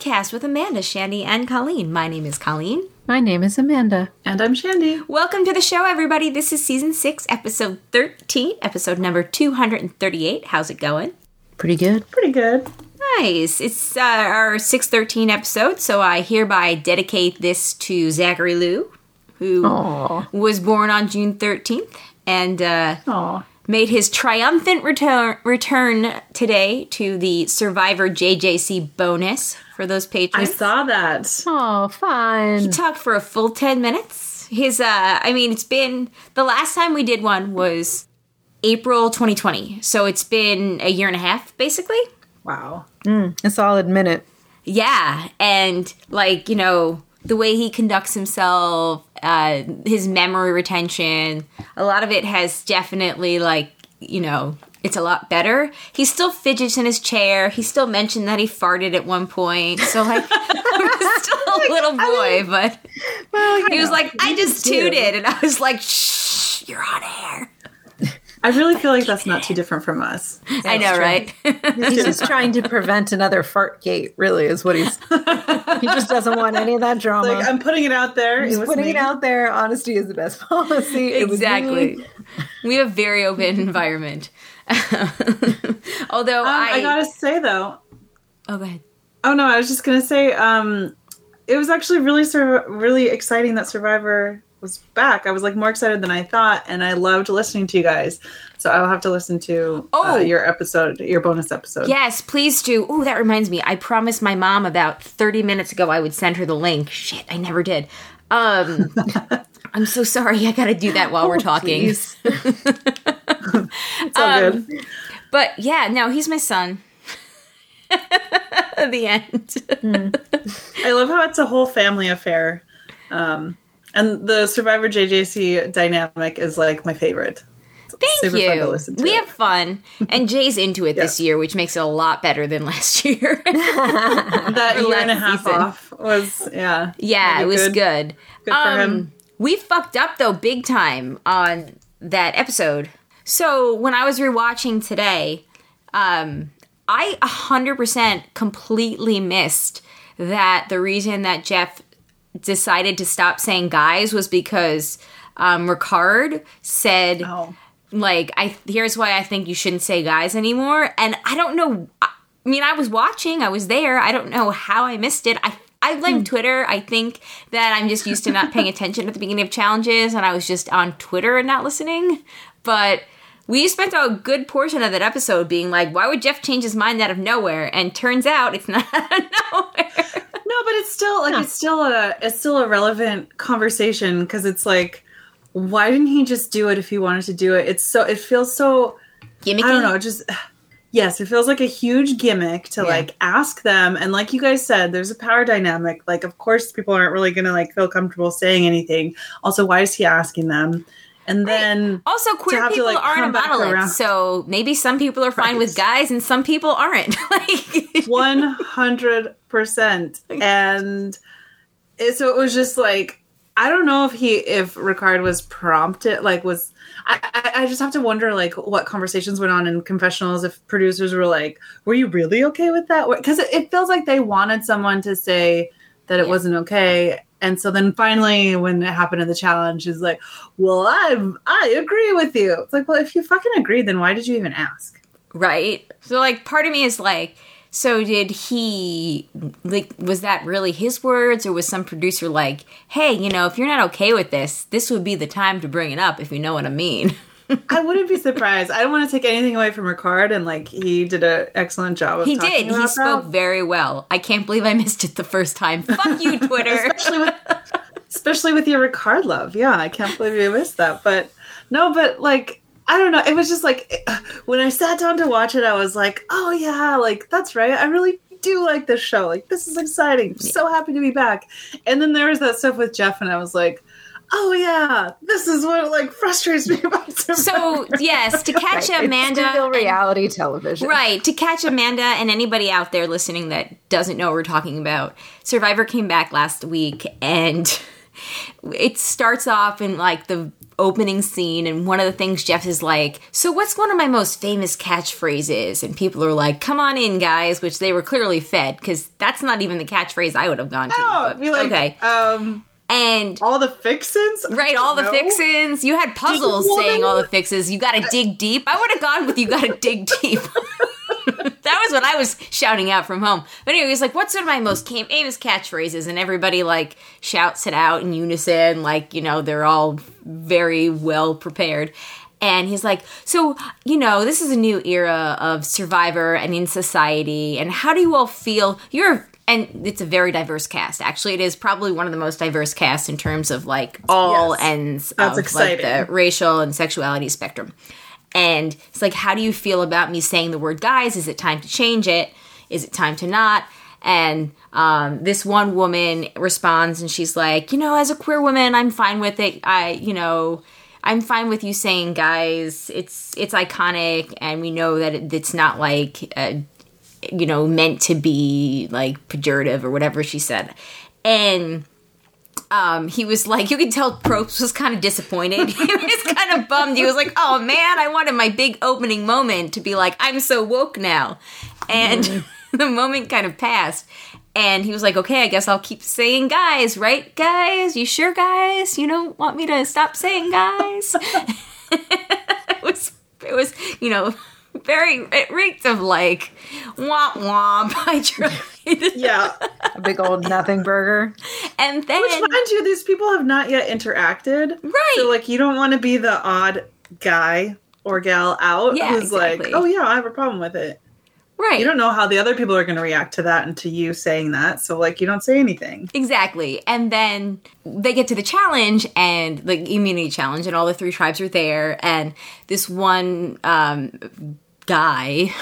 podcast with Amanda, Shandy, and Colleen. My name is Colleen. My name is Amanda. And I'm Shandy. Welcome to the show, everybody. This is Season 6, Episode 13, episode number 238. How's it going? Pretty good. Pretty good. Nice. It's our 613 episode, so I hereby dedicate this to Zachary Lew, who was born on June 13th and made his triumphant return today to the Survivor JJC bonus for those patrons. I saw that. Oh, fun. He talked for a full 10 minutes. It's been, the last time we did one was April 2020. So it's been a year and a half, basically. Wow. A solid minute. Yeah. And, the way he conducts himself, his memory retention, a lot of it has definitely, it's a lot better. He still fidgets in his chair. He still mentioned that he farted at one point. So, he was still a little boy, but he was like, I just tooted. And I was like, shh, you're on air. I really feel like that's not too different from us. I know, right? He's just trying to prevent another fart gate, really, is what he just doesn't want any of that drama. Like, I'm putting it out there. He's putting it out there. Honesty is the best policy. Exactly. We have a very open environment. Although I gotta say, though. Oh, go ahead. Oh, no, I was just gonna say, it was actually really exciting that Survivor was back. I was more excited than I thought, and I loved listening to you guys. So I'll have to listen to your bonus episode. Yes, please do. Oh, that reminds me. I promised my mom about 30 minutes ago I would send her the link. Shit, I never did. I'm so sorry. I got to do that while we're talking. It's all good. But yeah, no, he's my son. The end. I love how it's a whole family affair. And the Survivor JJC dynamic is my favorite. Thank you. Fun to listen to. We have fun. And Jay's into it this year, which makes it a lot better than last year. That year and a half off was, Yeah, it was good. Good for him. We fucked up, though, big time on that episode. So when I was rewatching today, I 100% completely missed that the reason that Jeff decided to stop saying guys was because Ricard said, here's why I think you shouldn't say guys anymore. And I don't know. I was watching. I was there. I don't know how I missed it. I blame Twitter. I think that I'm just used to not paying attention at the beginning of challenges, and I was just on Twitter and not listening. But we spent a good portion of that episode being like, why would Jeff change his mind out of nowhere? And turns out it's not out of nowhere. No, but it's still it's still a relevant conversation, because it's why didn't he just do it if he wanted to do it? It feels so gimmicky. I don't know, yes, it feels like a huge gimmick to ask them, and like you guys said, there's a power dynamic. Of course people aren't really gonna feel comfortable saying anything. Also, wwhy is he asking them? And then also queer people aren't a monolith, so maybe some people are fine with guys and some people aren't. 100%. And so it was just I don't know if Ricard was prompted, I just have to wonder what conversations went on in confessionals, if producers were were you really okay with that? Because it feels like they wanted someone to say that it wasn't okay. And so then finally, when it happened in the challenge, is well, I agree with you. It's well, if you fucking agree, then why did you even ask? Right. So part of me is so did he, was that really his words, or was some producer hey, if you're not okay with this would be the time to bring it up, if you know what I mean? I wouldn't be surprised. I don't want to take anything away from Ricard, and he did an excellent job of talking about He spoke very well. I can't believe I missed it the first time. Fuck you, Twitter. especially with your Ricard love. Yeah, I can't believe you missed that. But no, but I don't know. It was just when I sat down to watch it, I was oh yeah, that's right. I really do like this show. This is exciting. I'm so happy to be back. And then there was that stuff with Jeff, and I was oh yeah, this is what frustrates me about Survivor. So yes, to catch Amanda, it's still reality television, right? To catch Amanda and anybody out there listening that doesn't know what we're talking about, Survivor came back last week, and it starts off in like the opening scene, and one of the things Jeff is like, so what's one of my most famous catchphrases? And people are like, come on in, guys, which they were clearly fed, because that's not even the catchphrase I would have gone to. Oh, be like, okay. And all the fixins? Right, all the fixins. You had puzzles saying all the fixes. You gotta dig deep. I would have gone with you gotta dig deep. That was what I was shouting out from home. But anyway, he's like, what's one of my most famous catchphrases? And everybody, like, shouts it out in unison. Like, you know, they're all very well prepared. And he's like, so, you know, this is a new era of Survivor and in society. And how do you all feel? And it's a very diverse cast. Actually, it is probably one of the most diverse casts in terms of, like, all ends of, like, the racial and sexuality spectrum. And it's like, how do you feel about me saying the word guys? Is it time to change it? Is it time to not? And this one woman responds, and she's like, you know, as a queer woman, I'm fine with it. I'm fine with you saying guys. It's iconic, and we know that it's not like, you know, meant to be like pejorative or whatever she said. And he was like, you could tell Probst was kind of disappointed. He was kind of bummed. He was like, oh man, I wanted my big opening moment to be like, I'm so woke now. And the moment kind of passed. And he was like, okay, I guess I'll keep saying guys, right, guys? You sure, guys? You don't want me to stop saying guys? It was, you know, it reeked of like, womp womp. I tried. Yeah. A big old nothing burger. And then, which, mind you, these people have not yet interacted. Right. So, like, you don't want to be the odd guy or gal out who's exactly. like, oh, yeah, I have a problem with it. Right. You don't know how the other people are going to react to that and to you saying that. So, like, you don't say anything. Exactly. And then they get to the challenge, and the immunity challenge, and all the 3 tribes are there. And this one guy,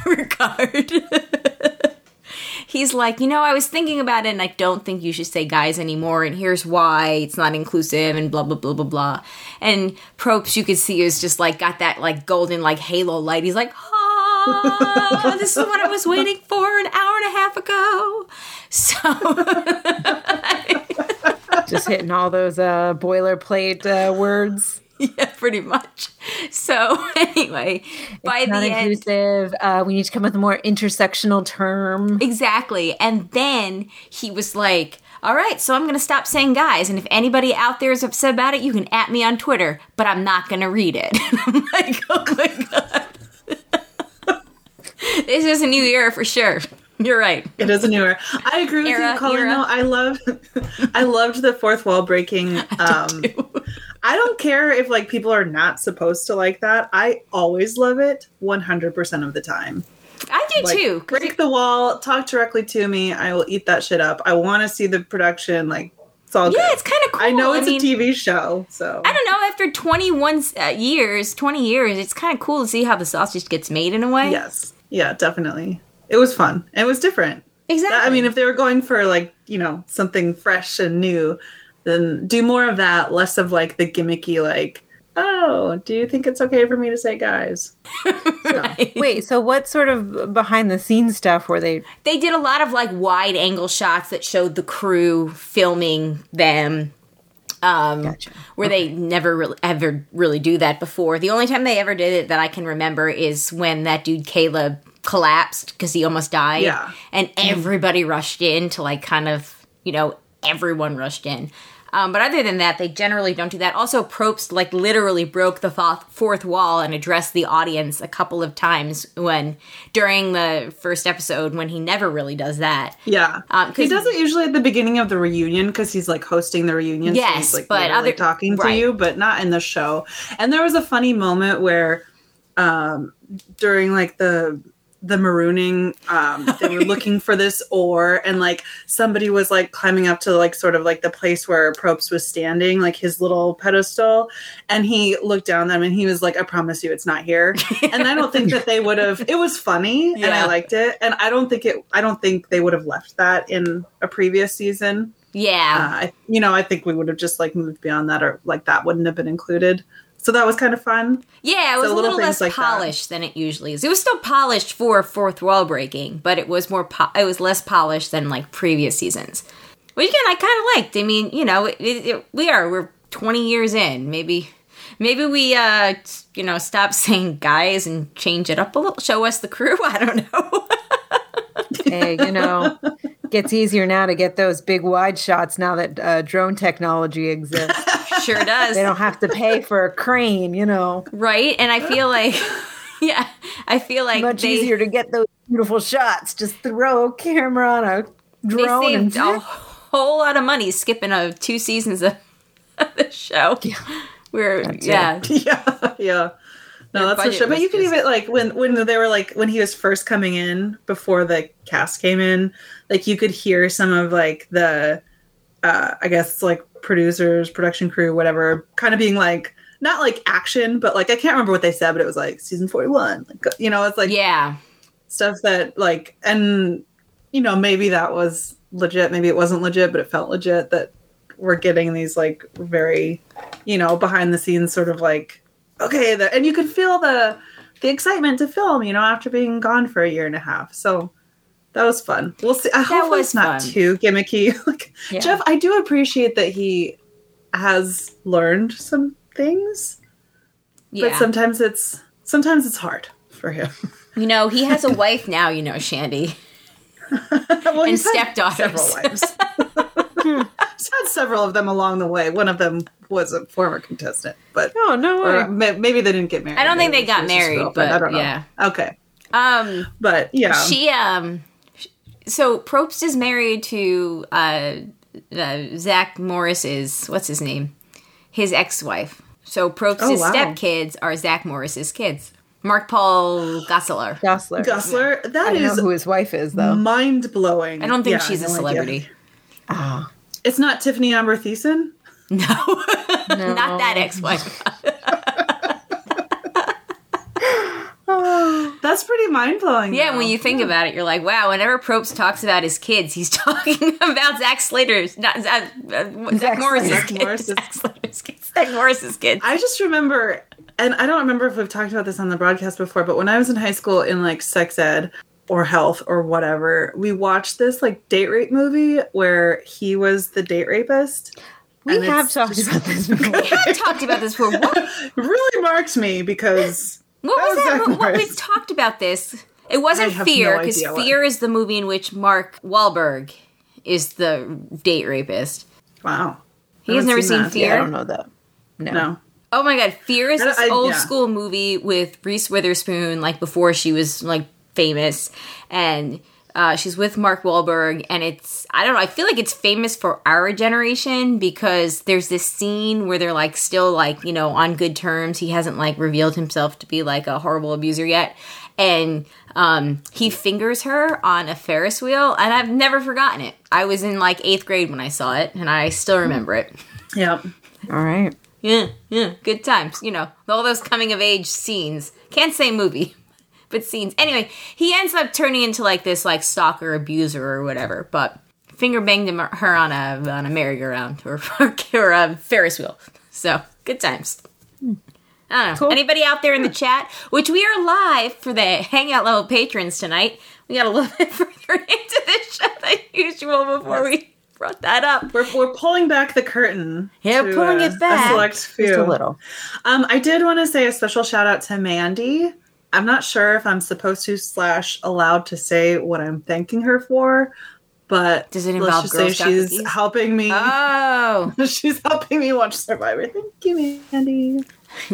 Ricard, he's like, you know, I was thinking about it, and I don't think you should say guys anymore, and here's why. It's not inclusive, and blah, blah, blah, blah, blah. And Probst, you could see, is just, like, got that, like, golden, like, halo light. He's like, oh, this is what I was waiting for an hour and a half ago. So just hitting all those boilerplate words. Yeah, pretty much. So anyway, by the end, inclusive. We need to come up with a more intersectional term. Exactly. And then he was like, all right, so I'm going to stop saying guys. And if anybody out there is upset about it, you can at me on Twitter, but I'm not going to read it. And I'm like, oh my God. This is a new era for sure. You're right. It is a new era. I agree with you, Colin. No, I loved the fourth wall breaking. I don't care if, like, people are not supposed to like that. I always love it 100% of the time. I do, like, too. Break the wall, talk directly to me. I will eat that shit up. I want to see the production. Like, it's all good. Yeah, it's kind of cool. I know it's a TV show, so. I don't know. After 20 years, it's kind of cool to see how the sausage gets made in a way. Yes. Yeah, definitely. It was fun. It was different. Exactly. I mean, if they were going for, like, you know, something fresh and new, then do more of that, less of, like, the gimmicky, like, oh, do you think it's okay for me to say guys? Right. Wait, so what sort of behind-the-scenes stuff were they? They did a lot of, like, wide-angle shots that showed the crew filming them. Gotcha. Where they never ever really do that before. The only time they ever did it that I can remember is when that dude Caleb collapsed because he almost died. Yeah. And everybody rushed in to, like, kind of, you know, everyone rushed in. But other than that, they generally don't do that. Also, Probst, like, literally broke the fourth wall and addressed the audience a couple of times during the first episode, when he never really does that. Yeah. He does it usually at the beginning of the reunion because he's, like, hosting the reunion. Yes, so he's, like, but talking to you, but not in the show. And there was a funny moment where during, like, the marooning, they were looking for this ore, and, like, somebody was, like, climbing up to, like, sort of, like, the place where Probst was standing, like, his little pedestal, and he looked down them and he was like, I promise you it's not here. And I don't think that they would have. It was funny, and I liked it, and I don't think they would have left that in a previous season. Yeah. I think we would have just, like, moved beyond that, or, like, that wouldn't have been included. So that was kind of fun. Yeah, it was a little less like polished than it usually is. It was still polished for fourth wall breaking, but it was it was less polished than, like, previous seasons. Which again, I kind of liked. I mean, you know, we're 20 years in. Maybe we, stop saying guys and change it up a little. Show us the crew. I don't know. Hey, gets easier now to get those big wide shots now that drone technology exists. Sure does. They don't have to pay for a crane, Right? And I feel like, much easier to get those beautiful shots. Just throw a camera on a drone. They saved a whole lot of money skipping 2 seasons of the show. Yeah. No, that's for sure. But you can even when they were when he was first coming in before the cast came in, you could hear some of the I guess producers, production crew, whatever, kind of being not action, but I can't remember what they said, but it was season 41. It's stuff that and maybe that was legit, maybe it wasn't legit, but it felt legit that we're getting these very behind the scenes sort of okay, and you could feel the excitement to film, after being gone for a year and a half. So that was fun. We'll see. I hope it's not too gimmicky. Jeff, I do appreciate that he has learned some things, but sometimes it's hard for him. He has a wife now. Shandy, well, and stepdaughters. Several wives. He's had several of them along the way. One of them was a former contestant, but maybe they didn't get married. I don't think they got married, but I don't know. Yeah. Okay. But yeah, she So Probst is married to Zach Morris's his ex-wife. So Probst's stepkids are Zach Morris's kids. Mark Paul Gosselaar. Gosselaar. That is who his wife is, though. Mind blowing. I don't think she's a celebrity. It's not Tiffany Amber Thiessen? No. Not that ex-wife. That's pretty mind-blowing. Yeah, when you think about it, you're like, wow, whenever Probst talks about his kids, he's talking about Zach Morris's kids. Zach Morris's kids. I just remember, and I don't remember if we've talked about this on the broadcast before, but when I was in high school in sex ed or health or whatever, we watched this date rape movie where he was the date rapist. We have talked about this before. We have talked about this before. What? It really marked me because... What was that? We've talked about this. It wasn't Fear, because Fear is the movie in which Mark Wahlberg is the date rapist. Wow. He has never seen Fear? Yeah, I don't know that. No. Oh my god, Fear is this old school movie with Reese Witherspoon, before she was, famous. And she's with Mark Wahlberg, and it's, I don't know, I feel like it's famous for our generation because there's this scene where they're still on good terms. He hasn't revealed himself to be a horrible abuser yet. And he fingers her on a Ferris wheel, and I've never forgotten it. I was in 8th grade when I saw it, and I still remember it. Yep. All right. Yeah, good times. All those coming of age scenes. Can't say movie. But scenes. Anyway, he ends up turning into this stalker abuser or whatever. But finger banged her on a merry-go-round or a Ferris wheel. So good times. I don't know. Cool. Anybody out there in the chat? Which we are live for the Hangout Level patrons tonight. We got a little bit further into this show than usual before we brought that up. We're pulling back the curtain. Yeah, pulling it back. A select few. Just a little. I did want to say a special shout out to Mandy. I'm not sure if I'm supposed to / allowed to say what I'm thanking her for, but does it involve let's just say she's cookies? Helping me. Oh, she's helping me watch Survivor. Thank you, Mandy.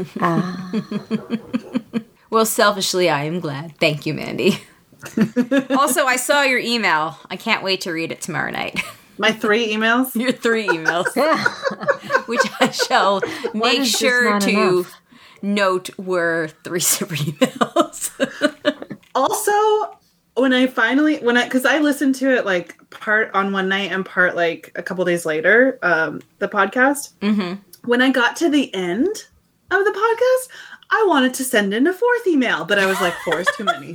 Well, selfishly, I am glad. Thank you, Mandy. Also, I saw your email. I can't wait to read it tomorrow night. My 3 emails? Your 3 emails. Which I shall make sure to... enough. Note were 3 separate emails. Also, because I listened to it part on one night and part a couple days later, the podcast. Mm-hmm. When I got to the end of the podcast, I wanted to send in a 4th email, but I was 4 is too many.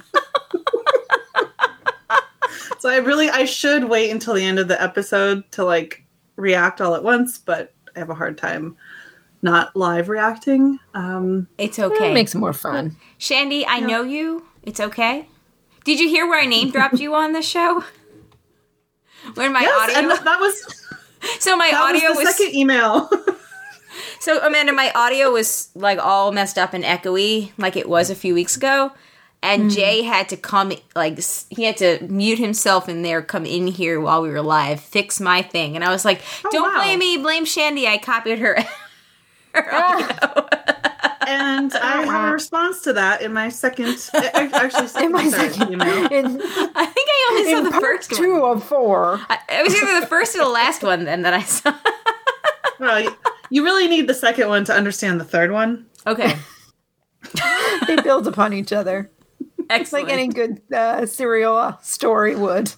So I should wait until the end of the episode to react all at once, but I have a hard time not live reacting. It's okay. It makes it more fun. Shandy, I know you. It's okay. Did you hear where I name dropped you on the show? When my audio... And that was... So my That audio was the second email. So Amanda, my audio was like all messed up and echoey, like it was a few weeks ago. And Jay had to come, like, he had to mute himself in there, come in here while we were live, fix my thing. And I was like, don't blame me, blame Shandy. I copied her. Audio. And I have a response to that in my second, actually second, third email. I think I only saw the first one. 2 of 4. It was either the first or the last one then that I saw. Well, you really need the second one to understand the third one. Okay. They build upon each other. Excellent. Like any good serial story would.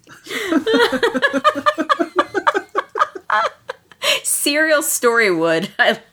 Serial story would.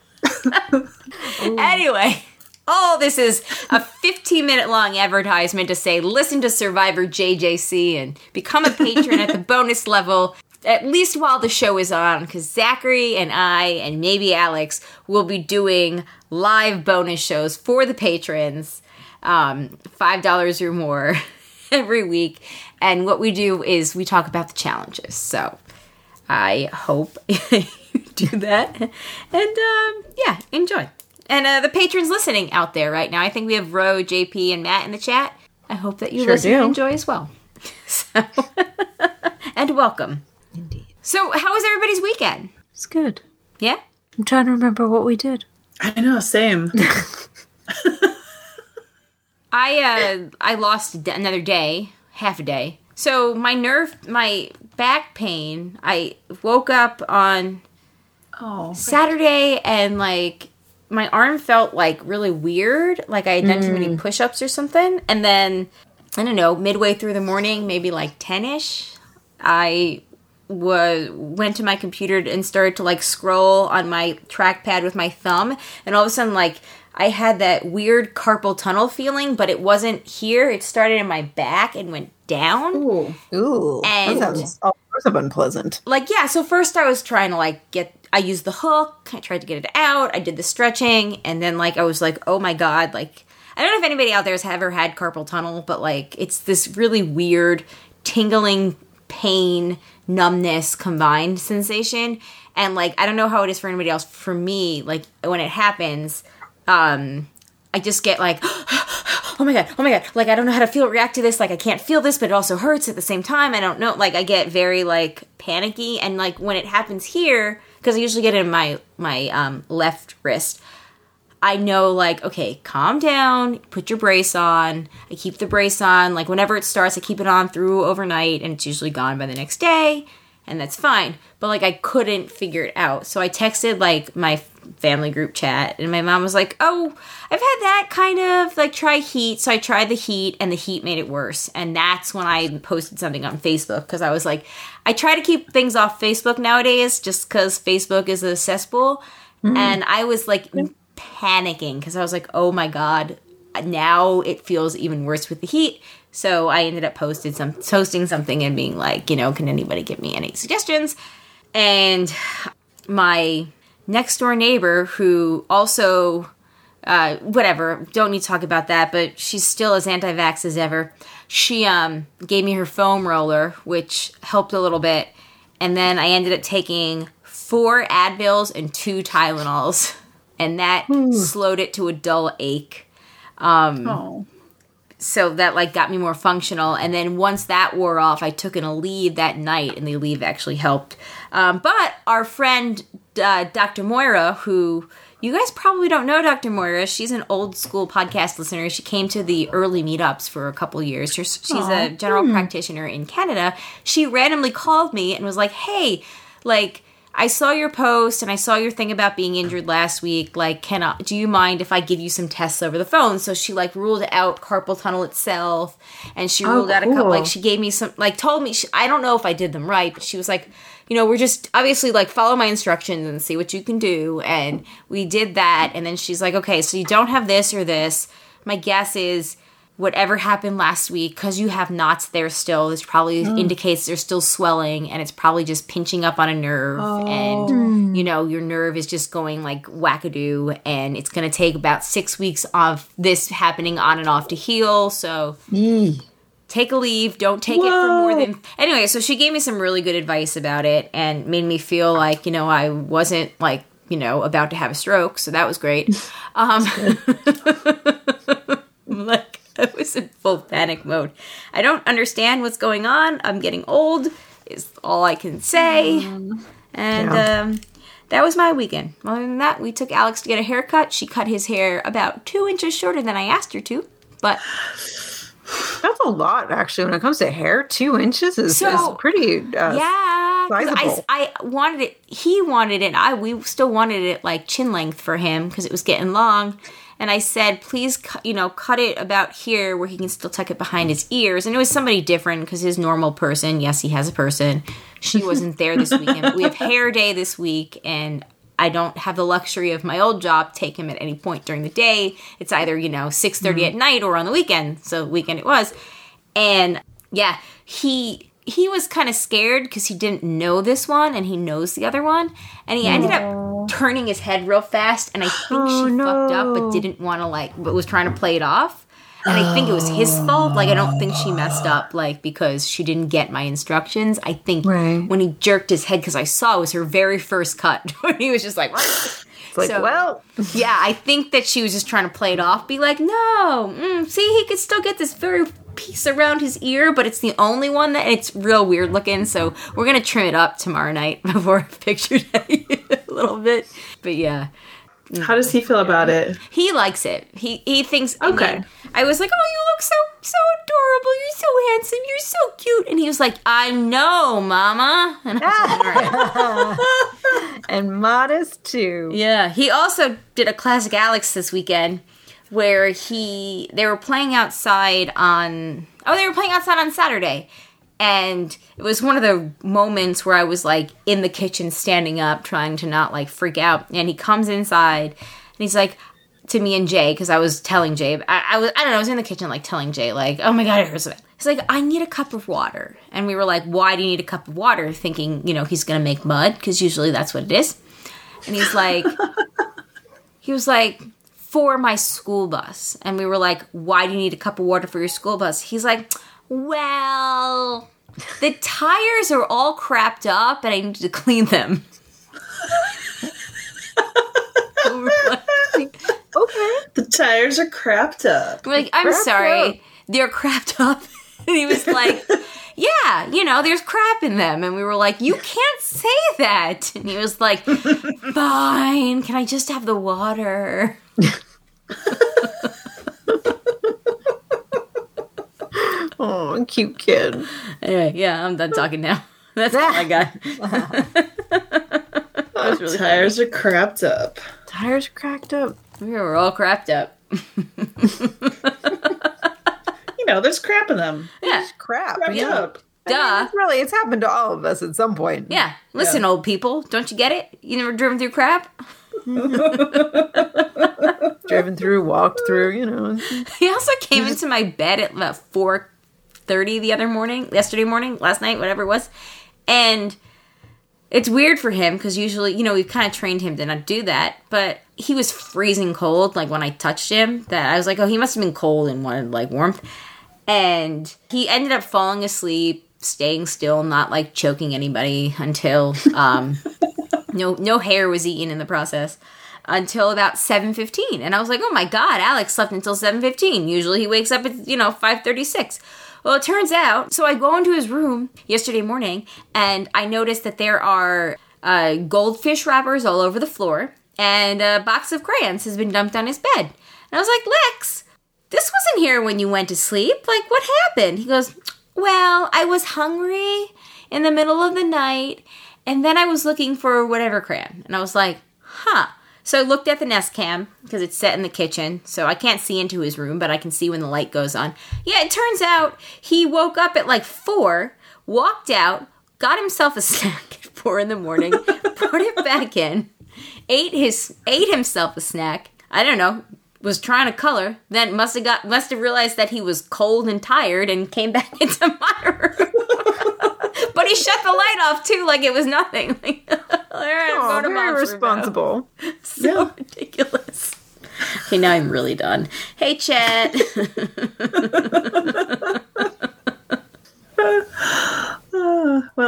Anyway, all this is a 15-minute long advertisement to say listen to Survivor JJC and become a patron at the bonus level, at least while the show is on, because Zachary and I and maybe Alex will be doing live bonus shows for the patrons, $5 or more every week. And what we do is we talk about the challenges. So I hope you do that. And yeah, enjoy. And the patrons listening out there right now, I think we have Ro, JP, and Matt in the chat. I hope that you listen and enjoy as well. So, and welcome. Indeed. So, how was everybody's weekend? It's good. Yeah? I'm trying to remember what we did. I know, same. I lost another day, half a day. So my back pain, I woke up on Saturday and like my arm felt like really weird, like I had done too many push-ups or something. And then, I don't know, midway through the morning, maybe like 10-ish, I went to my computer and started to like scroll on my trackpad with my thumb. And all of a sudden, like, I had that weird carpal tunnel feeling, but it wasn't here. It started in my back and went down. Ooh. And that sounds all sorts of unpleasant. Like, yeah, so first I was trying to like I used the hook, I tried to get it out, I did the stretching, and then like I was like, oh my god, like, I don't know if anybody out there has ever had carpal tunnel, but like it's this really weird tingling pain, numbness combined sensation. And like I don't know how it is for anybody else. For me, like when it happens, I just get like, oh my god, like I don't know how to react to this, like I can't feel this, but it also hurts at the same time. I don't know, like I get very like panicky, and like when it happens here, because I usually get it in my left wrist, I know like, okay, calm down, put your brace on. I keep the brace on, like whenever it starts, I keep it on through overnight, and it's usually gone by the next day, and that's fine. But like I couldn't figure it out, so I texted like my family group chat, and my mom was like, oh, I've had that kind of, like, try heat. So I tried the heat, and the heat made it worse. And that's when I posted something on Facebook, because I was like, I try to keep things off Facebook nowadays just because Facebook is a cesspool. And I was like panicking because I was like, oh my god, now it feels even worse with the heat. So I ended up posting something and being like, you know, can anybody give me any suggestions? And my next door neighbor, who also, whatever, don't need to talk about that, but she's still as anti-vax as ever. She gave me her foam roller, which helped a little bit. And then I ended up taking 4 Advils and 2 Tylenols. And that slowed it to a dull ache. So that like got me more functional. And then once that wore off, I took an Aleve that night, and the Aleve actually helped. But our friend Dr. Moira, who you guys probably don't know, Dr. Moira, she's an old school podcast listener. She came to the early meetups for a couple years. She's a general practitioner in Canada. She randomly called me and was like, hey, like, I saw your post and I saw your thing about being injured last week. Like, do you mind if I give you some tests over the phone? So she like ruled out carpal tunnel itself, and she ruled out a couple, like she gave me some, like told me, I don't know if I did them right, but she was like, you know, we're just obviously like follow my instructions and see what you can do. And we did that. And then she's like, okay, so you don't have this or this. My guess is whatever happened last week, because you have knots there still, this probably indicates there's still swelling, and it's probably just pinching up on a nerve, and, you know, your nerve is just going like wackadoo, and it's going to take about 6 weeks of this happening on and off to heal, so take a leave. Don't take it for more than... Anyway, so she gave me some really good advice about it and made me feel like, I wasn't like, about to have a stroke. So that was great. Like, I was in full panic mode. I don't understand what's going on. I'm getting old is all I can say. And that was my weekend. Other than that, we took Alex to get a haircut. She cut his hair about 2 inches shorter than I asked her to. But that's a lot, actually. When it comes to hair, 2 inches is pretty sizable. I wanted it. He wanted it. We still wanted it like chin length for him because it was getting long. And I said, please, cut it about here where he can still tuck it behind his ears. And it was somebody different because his normal person, yes, he has a person. She wasn't there this weekend. But we have hair day this week, and I don't have the luxury of my old job take him at any point during the day. It's either, 6:30 at night or on the weekend. So weekend it was. And yeah, he was kind of scared because he didn't know this one and he knows the other one. And he ended up turning his head real fast. And I think she fucked up but didn't want to but was trying to play it off. And I think it was his fault. Like, I don't think she messed up, because she didn't get my instructions. I think when he jerked his head, because I saw it was her very first cut. When he was just like, it's like, yeah, I think that she was just trying to play it off. Be like, no, see, he could still get this very piece around his ear, but it's the only one that it's real weird looking. So we're going to trim it up tomorrow night before I picture day a little bit. But yeah. How does he feel about it? He likes it. He thinks, okay. I was like, oh, you look so adorable. You're so handsome. You're so cute. And he was like, I know, Mama. And I was like, all right. And modest, too. Yeah. He also did a classic Alex this weekend where they were playing outside on Saturday. And it was one of the moments where I was, in the kitchen standing up, trying to not, freak out. And he comes inside, and he's like, to me and Jay, because I was telling Jay, I was in the kitchen, telling Jay, oh, my God, it hurts so bad. He's like, I need a cup of water. And we were like, why do you need a cup of water? Thinking, he's going to make mud, because usually that's what it is. And he's like, for my school bus. And we were like, why do you need a cup of water for your school bus? He's like, well, the tires are all crapped up and I need to clean them. Okay. The tires are crapped up. We're like, I'm sorry, they're crapped up. And he was like, yeah, there's crap in them. And we were like, you can't say that. And he was like, fine, can I just have the water? Oh, cute kid. Anyway, yeah, I'm done talking now. That's all I got. Really tires funny. Are crapped up. Tires cracked up. We were all crapped up. There's crap in them. Yeah. There's crap. Up. Duh. It's happened to all of us at some point. Yeah. Listen, old people, don't you get it? You never driven through crap? Driven through, walked through, He also came into my bed at about 4:30 last night, whatever it was. And it's weird for him because usually, we've kind of trained him to not do that. But he was freezing cold, when I touched him, that I was like, oh, he must have been cold and wanted, warmth. And he ended up falling asleep, staying still, not, choking anybody until, no hair was eaten in the process. Until about 7:15. And I was like, oh my God, Alex slept until 7:15. Usually he wakes up at, 5:36. Well, it turns out, so I go into his room yesterday morning, and I noticed that there are goldfish wrappers all over the floor, and a box of crayons has been dumped on his bed. And I was like, Lex, this wasn't here when you went to sleep. What happened? He goes, well, I was hungry in the middle of the night, and then I was looking for whatever crayon. And I was like, huh. So I looked at the Nest Cam, because it's set in the kitchen, so I can't see into his room, but I can see when the light goes on. Yeah, it turns out he woke up at 4, walked out, got himself a snack at 4 in the morning, brought it back in, ate himself a snack, I don't know, was trying to color, then must have realized that he was cold and tired and came back into my room. But he shut the light off too, like it was nothing. All right, I'm going to very responsible. So ridiculous. Okay, now I'm really done. Hey, Chet.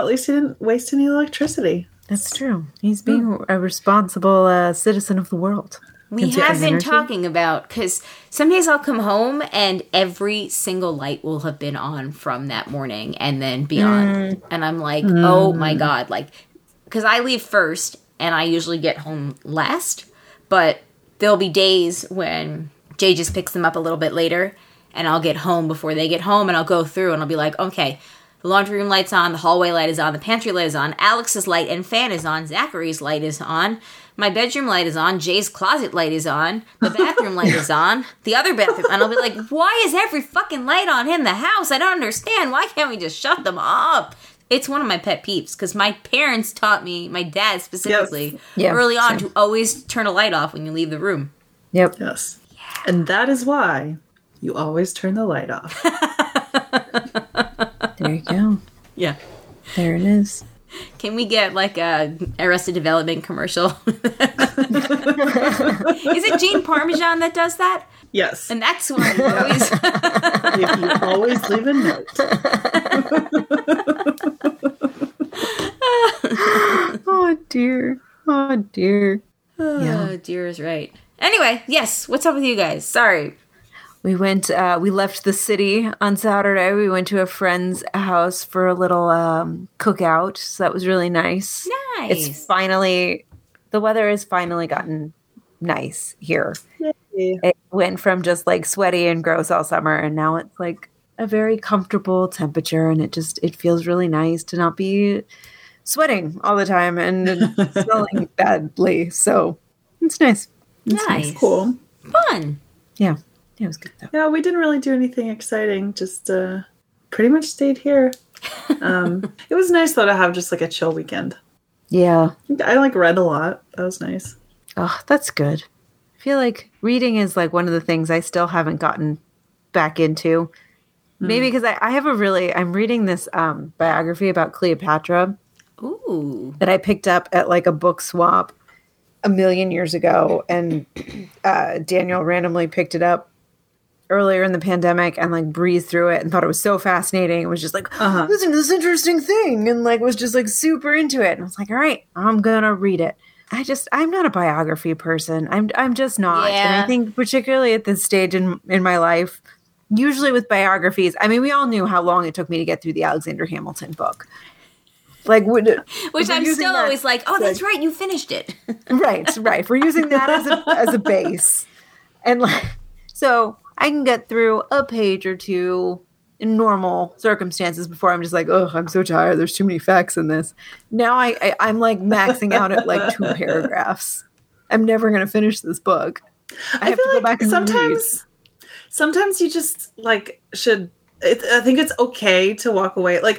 at least he didn't waste any electricity. That's true. He's being a responsible citizen of the world. We have been talking about, because some days I'll come home and every single light will have been on from that morning and then be on. And I'm like, oh my God. Like, because I leave first and I usually get home last. But there'll be days when Jay just picks them up a little bit later and I'll get home before they get home and I'll go through and I'll be like, okay, the laundry room light's on, the hallway light is on, the pantry light is on, Alex's light and fan is on, Zachary's light is on, my bedroom light is on, Jay's closet light is on, the bathroom light is on, the other bathroom, and I'll be like, why is every fucking light on in the house? I don't understand. Why can't we just shut them up? It's one of my pet peeves, because my parents taught me, my dad specifically, early on, to always turn a light off when you leave the room. Yep. Yes. Yeah. And that is why you always turn the light off. There you go. Yeah. There it is. Can we get like a Arrested Development commercial? Is it Gene Parmesan that does that? Yes. And that's why you always... If you always leave a note. Oh, dear. Oh, dear. Oh, dear is right. Anyway, yes. What's up with you guys? Sorry. We left the city on Saturday. We went to a friend's house for a little cookout. So that was really nice. Nice. The weather has finally gotten nice here. Yay. It went from just like sweaty and gross all summer, and now it's like a very comfortable temperature, and it feels really nice to not be sweating all the time and smelling badly. So it's nice. It's nice. Cool. Fun. Yeah. It was good though. Yeah, we didn't really do anything exciting. Just pretty much stayed here. It was nice though to have just like a chill weekend. Yeah. I like read a lot. That was nice. Oh, that's good. I feel like reading is like one of the things I still haven't gotten back into. Maybe because I'm reading this biography about Cleopatra. Ooh. That I picked up at like a book swap a million years ago, and Daniel randomly picked it up earlier in the pandemic and like breezed through it and thought it was so fascinating. It was just like, listen to this interesting thing, and like was just like super into it. And I was like, all right, I'm gonna read it. I'm not a biography person. I'm just not. Yeah. And I think particularly at this stage in my life, usually with biographies, I mean, we all knew how long it took me to get through the Alexander Hamilton book. Like, which I'm still always like, oh, that's right, you finished it. Right. If we're using that as a base, and like, so I can get through a page or two in normal circumstances before I'm just like, oh, I'm so tired. There's too many facts in this. Now I'm like maxing out at like 2 paragraphs. I'm never going to finish this book. I have to go back and sometimes you just like should. I think it's okay to walk away. Like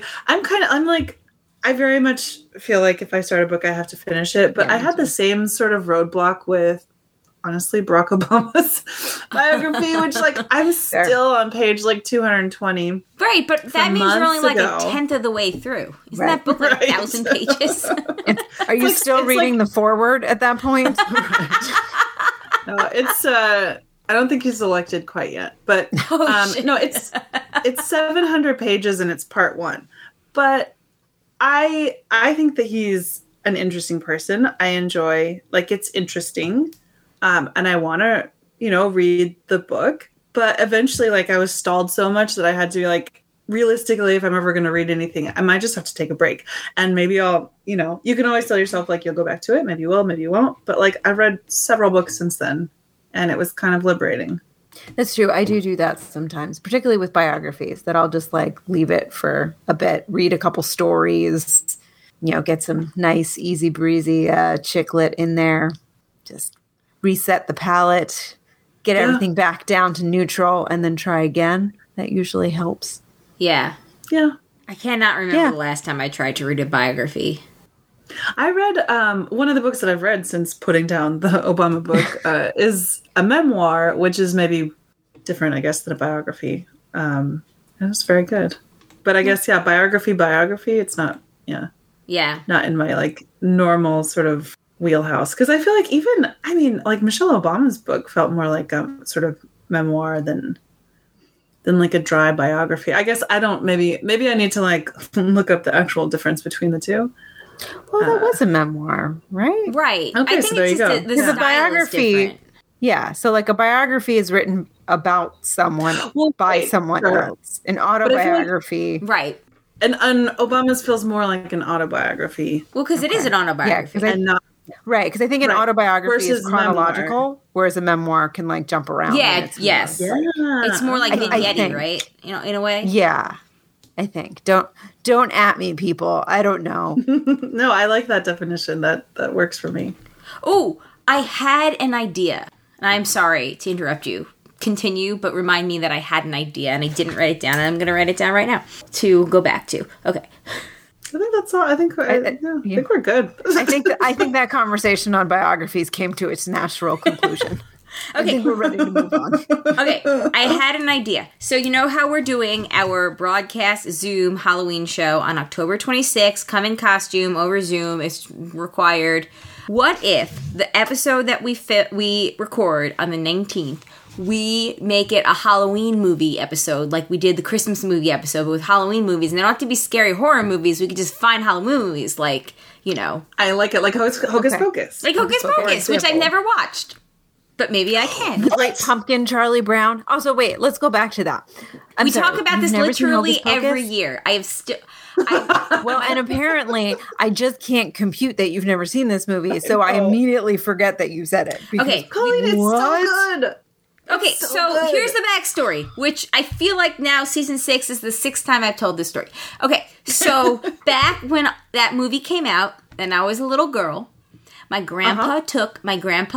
I very much feel like if I start a book, I have to finish it. But I had the same sort of roadblock with, honestly, Barack Obama's biography, which like I'm still on page like 220. Right, but that means you're only like a tenth of the way through. Isn't that book like 1,000 pages? Are you still reading the foreword at that point? No, it's I don't think he's elected quite yet, but no, it's 700 pages and it's part 1. But I think that he's an interesting person. I enjoy, like, it's interesting. And I want to, read the book. But eventually, like, I was stalled so much that I had to, like, realistically, if I'm ever going to read anything, I might just have to take a break. And maybe I'll, you can always tell yourself, like, you'll go back to it. Maybe you will, maybe you won't. But, like, I've read several books since then. And it was kind of liberating. That's true. I do that sometimes, particularly with biographies, that I'll just like leave it for a bit, read a couple stories, get some nice, easy breezy chick lit in there, just reset the palate, get everything back down to neutral, and then try again. That usually helps. Yeah. Yeah. I cannot remember the last time I tried to read a biography. I read one of the books that I've read since putting down the Obama book is a memoir, which is maybe different, I guess, than a biography. It was very good. But I guess, biography, it's not, not in my, like, normal sort of wheelhouse. Because I feel like Michelle Obama's book felt more like a sort of memoir than than like a dry biography. I guess I don't. Maybe I need to like look up the actual difference between the two. Well, that was a memoir, right? Right. Okay, I so think there it's you just go. the Because style a biography, is different. yeah. So like a biography is written about someone by right, someone sure. else. An I feel like- autobiography, Right. And Obama's feels more like an autobiography Well, because it is an yeah, autobiography. because and not. right. Because I think an Right. autobiography is Versus chronological, whereas a memoir can like jump around. Yeah, and it's yes. more- It's more like I vignette, think- right? You know, in a way. Yeah, I think. Don't at me, people. I don't know. No, I like that definition. That works for me. Oh, I had an idea. And I'm sorry to interrupt you. Continue, but remind me that I had an idea and I didn't write it down. And I'm going to write it down right now to go back to. Okay. I think that's all. I think I think we're good. I think that conversation on biographies came to its natural conclusion. I Okay. think we're ready to move on. Okay, I had an idea. So you know how we're doing our broadcast Zoom Halloween show on October 26th, come in costume over Zoom, it's required. What if the episode that we record on the 19th, we make it a Halloween movie episode, like we did the Christmas movie episode, but with Halloween movies, and they don't have to be scary horror movies, we could just find Halloween movies, like, you know. I like it, like Hocus Pocus. Like Hocus Pocus, which I've example. never watched. But maybe I can. Great Pumpkin, Charlie Brown. Also, wait, let's go back to that. I'm We sorry, talk about you've this never seen literally Hocus Pocus? every year. I have still... Well, and apparently, I just can't compute that you've never seen this movie, so I immediately forget that you said it. because- Okay. Colleen, it's What? so good. Okay, so so good. here's the backstory, which I feel like now season 6 is the 6th time I've told this story. Okay, so back when that movie came out, and I was a little girl, my grandpa took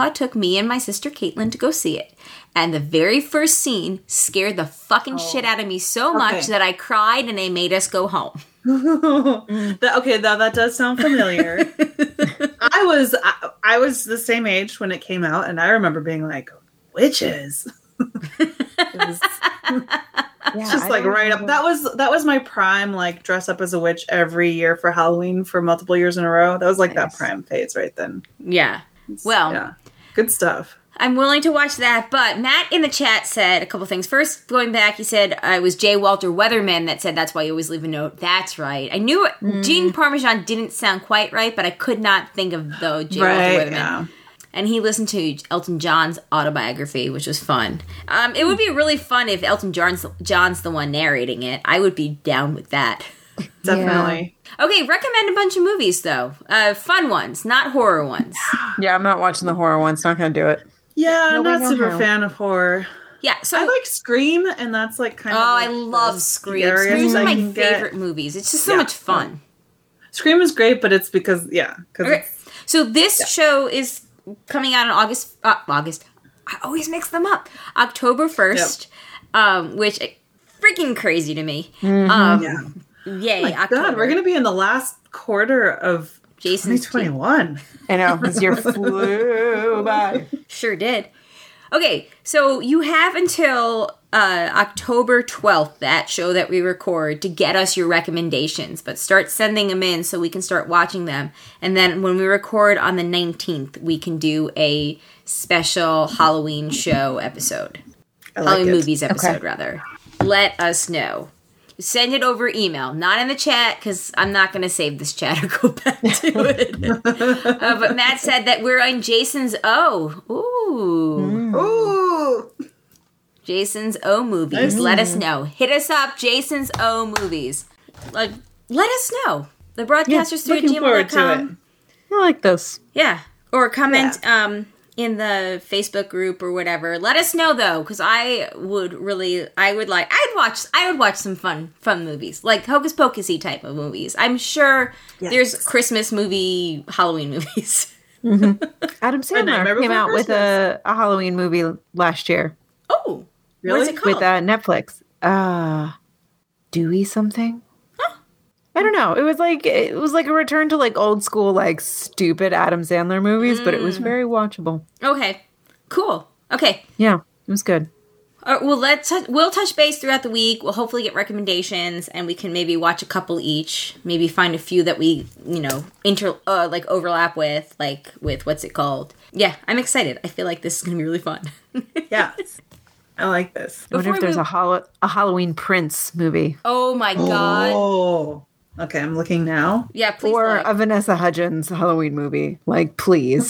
me and my sister Caitlin to go see it. And the very first scene scared the fucking shit out of me so much Okay. that I cried and they made us go home. That does sound familiar. I was the same age when it came out, and I remember being like, witches. It was just like right up. That was my prime, like dress up as a witch every year for Halloween for multiple years in a row. That was like that prime phase right then. Yeah. Well, Yeah, good stuff. I'm willing to watch that, but Matt in the chat said a couple things. First, going back, he said it was J. Walter Weatherman that said that's why you always leave a note. That's right. I knew it. Gene Parmesan didn't sound quite right, but I could not think of the J. Walter Weatherman. Yeah. And he listened to Elton John's autobiography, which was fun. It would be really fun if Elton John's the one narrating it. I would be down with that. Definitely. Okay, recommend a bunch of movies, though. Fun ones, not horror ones. Yeah, I'm not watching the horror ones. Not going to do it. Yeah, I'm No, we not don't super know. fan of horror. Yeah, so... I like Scream, and that's like kind Oh, of. I like love the Scream. scariest Scream's one I of my can get. favorite movies. It's just so Yeah. much fun. Scream is great, but it's because Okay. So this show is coming out in August. I always mix them up. October 1st, which freaking crazy to me. yeah. Yay, October. God, we're gonna be in the last quarter of Jason's 2021. I know. This year flew by. Sure did. Okay, so you have until October 12th, that show that we record, to get us your recommendations. But start sending them in so we can start watching them. And then when we record on the 19th, we can do a special Halloween show episode. Halloween movies episode, rather. Let us know. Send it over email, not in the chat, because I'm not going to save this chat or go back to it. But Matt said that we're on Jason's O. Ooh. Ooh. Jason's O movies. Let us know. Hit us up, Jason's O movies. Like, let us know. The broadcasters looking forward to gmail.com. I like this. Yeah. Or comment in the Facebook group or whatever. Let us know though, because I would watch some fun movies. Like Hocus Pocus-y type of movies. I'm sure there's Christmas movie, Halloween movies. Adam Sandler Nightmare came Before out with Christmas. a Halloween movie last year Oh. Really? What's it called? with Netflix. Dewey something? I don't know. It was like a return to like old school, like stupid Adam Sandler movies, but it was very watchable. Okay. Cool. Okay. Yeah, it was good. We'll touch base throughout the week. We'll hopefully get recommendations, and we can maybe watch a couple each. Maybe find a few that we, overlap with, like with what's it called? Yeah, I'm excited. I feel like this is gonna be really fun. Yeah. I like this. I wonder if there's a Halloween Prince movie. Oh my god. Oh. Okay, I'm looking now. Yeah, please Or look. a Vanessa Hudgens Halloween movie. Like, please.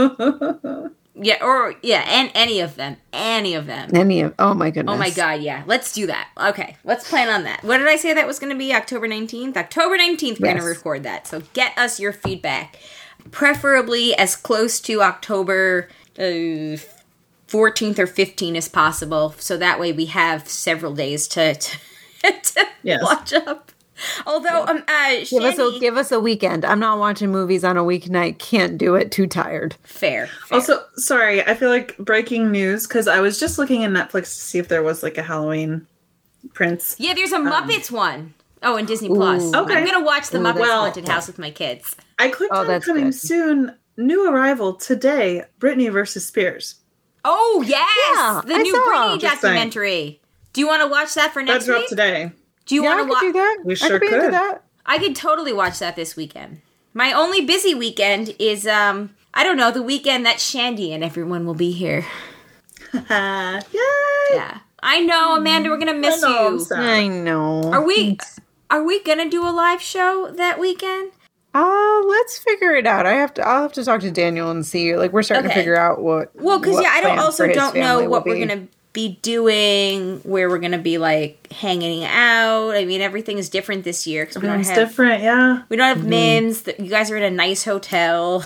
Yeah, and any of them. Oh my goodness. Oh my god, yeah. Let's do that. Okay, let's plan on that. What did I say that was going to be? October 19th? October 19th, we're going to record that. So get us your feedback. Preferably as close to October 14th or 15th as possible. So that way we have several days to watch up. Although, give us a weekend. I'm not watching movies on a weeknight. Can't do it. Too tired. Fair. Also, sorry, I feel like breaking news, because I was just looking in Netflix to see if there was like a Halloween Prince. Yeah, there's a Muppets one. Oh, and Disney Plus. Okay. I'm going to watch the Muppets Haunted House with my kids. I clicked on coming soon. New arrival today, Britney versus Spears. Oh, yes! Yeah, the new Britney documentary. Do you want to watch that for next week? That dropped today. Do you want to watch that? We sure could. I could totally watch that this weekend. My only busy weekend is, I don't know, the weekend that Shandy and everyone will be here. Yay! Yeah. I know, Amanda, we're going to miss you. I know. Are we going to do a live show that weekend? Let's figure it out. I'll have to talk to Daniel and see. Like, we're starting to figure out what. Well, because I don't know what we're going to be doing, where we're gonna be like hanging out. I mean, everything is different this year because we don't have different. Yeah, we don't have Mims. You guys are in a nice hotel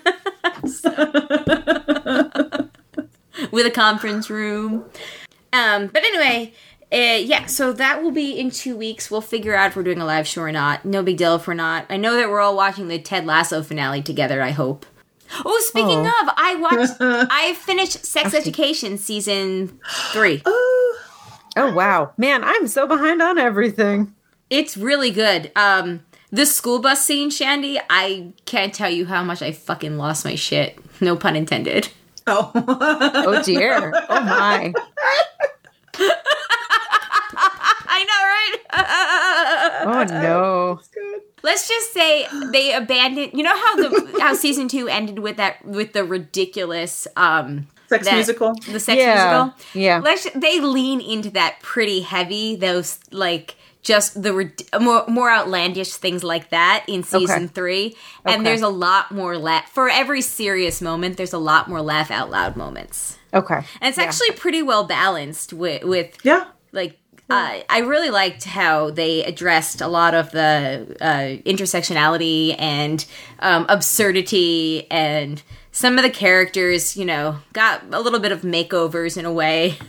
with a conference room. But anyway, yeah. So that will be in 2 weeks. We'll figure out if we're doing a live show or not. No big deal if we're not. I know that we're all watching the Ted Lasso finale together. I hope. Oh, speaking of, I finished Sex Education season 3. Oh, wow. Man, I'm so behind on everything. It's really good. The school bus scene, Shandy, I can't tell you how much I fucking lost my shit. No pun intended. Oh. Oh, dear. Oh, my. I know, right? Oh, no. Let's just say they abandoned. You know how season 2 ended with the ridiculous sex musical. The sex musical. Yeah. They lean into that pretty heavy. Those like just the more outlandish things like that in season 3, and there's a lot more for every serious moment. There's a lot more laugh out loud moments. Okay, and it's actually pretty well balanced with like. I really liked how they addressed a lot of the intersectionality and absurdity, and some of the characters, got a little bit of makeovers in a way.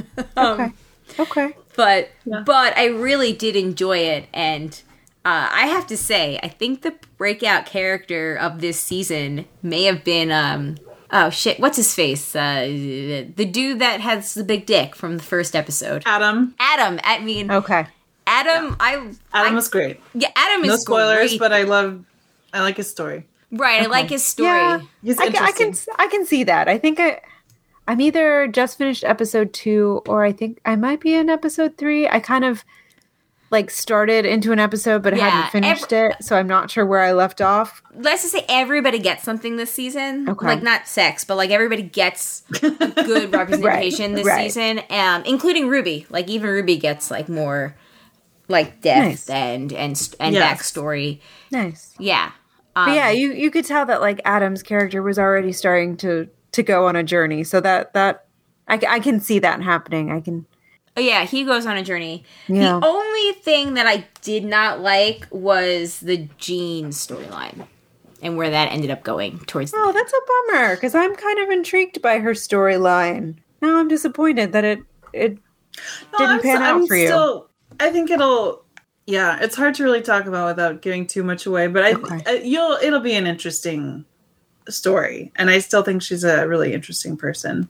Okay. But I really did enjoy it, and I have to say, I think the breakout character of this season may have been oh shit, what's his face? The dude that has the big dick from the first episode. Adam. I mean, okay. Adam, yeah. Adam was great. Yeah, Adam is no spoilers, great. but I like his story. Right, I like his story. Yeah, He's interesting. I can see that. I think I'm either just finished episode 2 or I think I might be in episode 3. I kind of like started into an episode but hadn't finished it, so I'm not sure where I left off. Let's just say everybody gets something this season. Okay. Like, not sex, but like everybody gets a good representation this season, including Ruby. Like, even Ruby gets like more like depth and backstory. Nice. Yeah. But yeah, you could tell that like Adam's character was already starting to go on a journey, so that I can see that happening. I can. Oh yeah, he goes on a journey. Yeah. The only thing that I did not like was the Jean storyline and where that ended up going towards. Oh, that's a bummer because I'm kind of intrigued by her storyline. Now I'm disappointed that it didn't pan out for you. I think it'll. Yeah, it's hard to really talk about without giving too much away, but it'll be an interesting story, and I still think she's a really interesting person.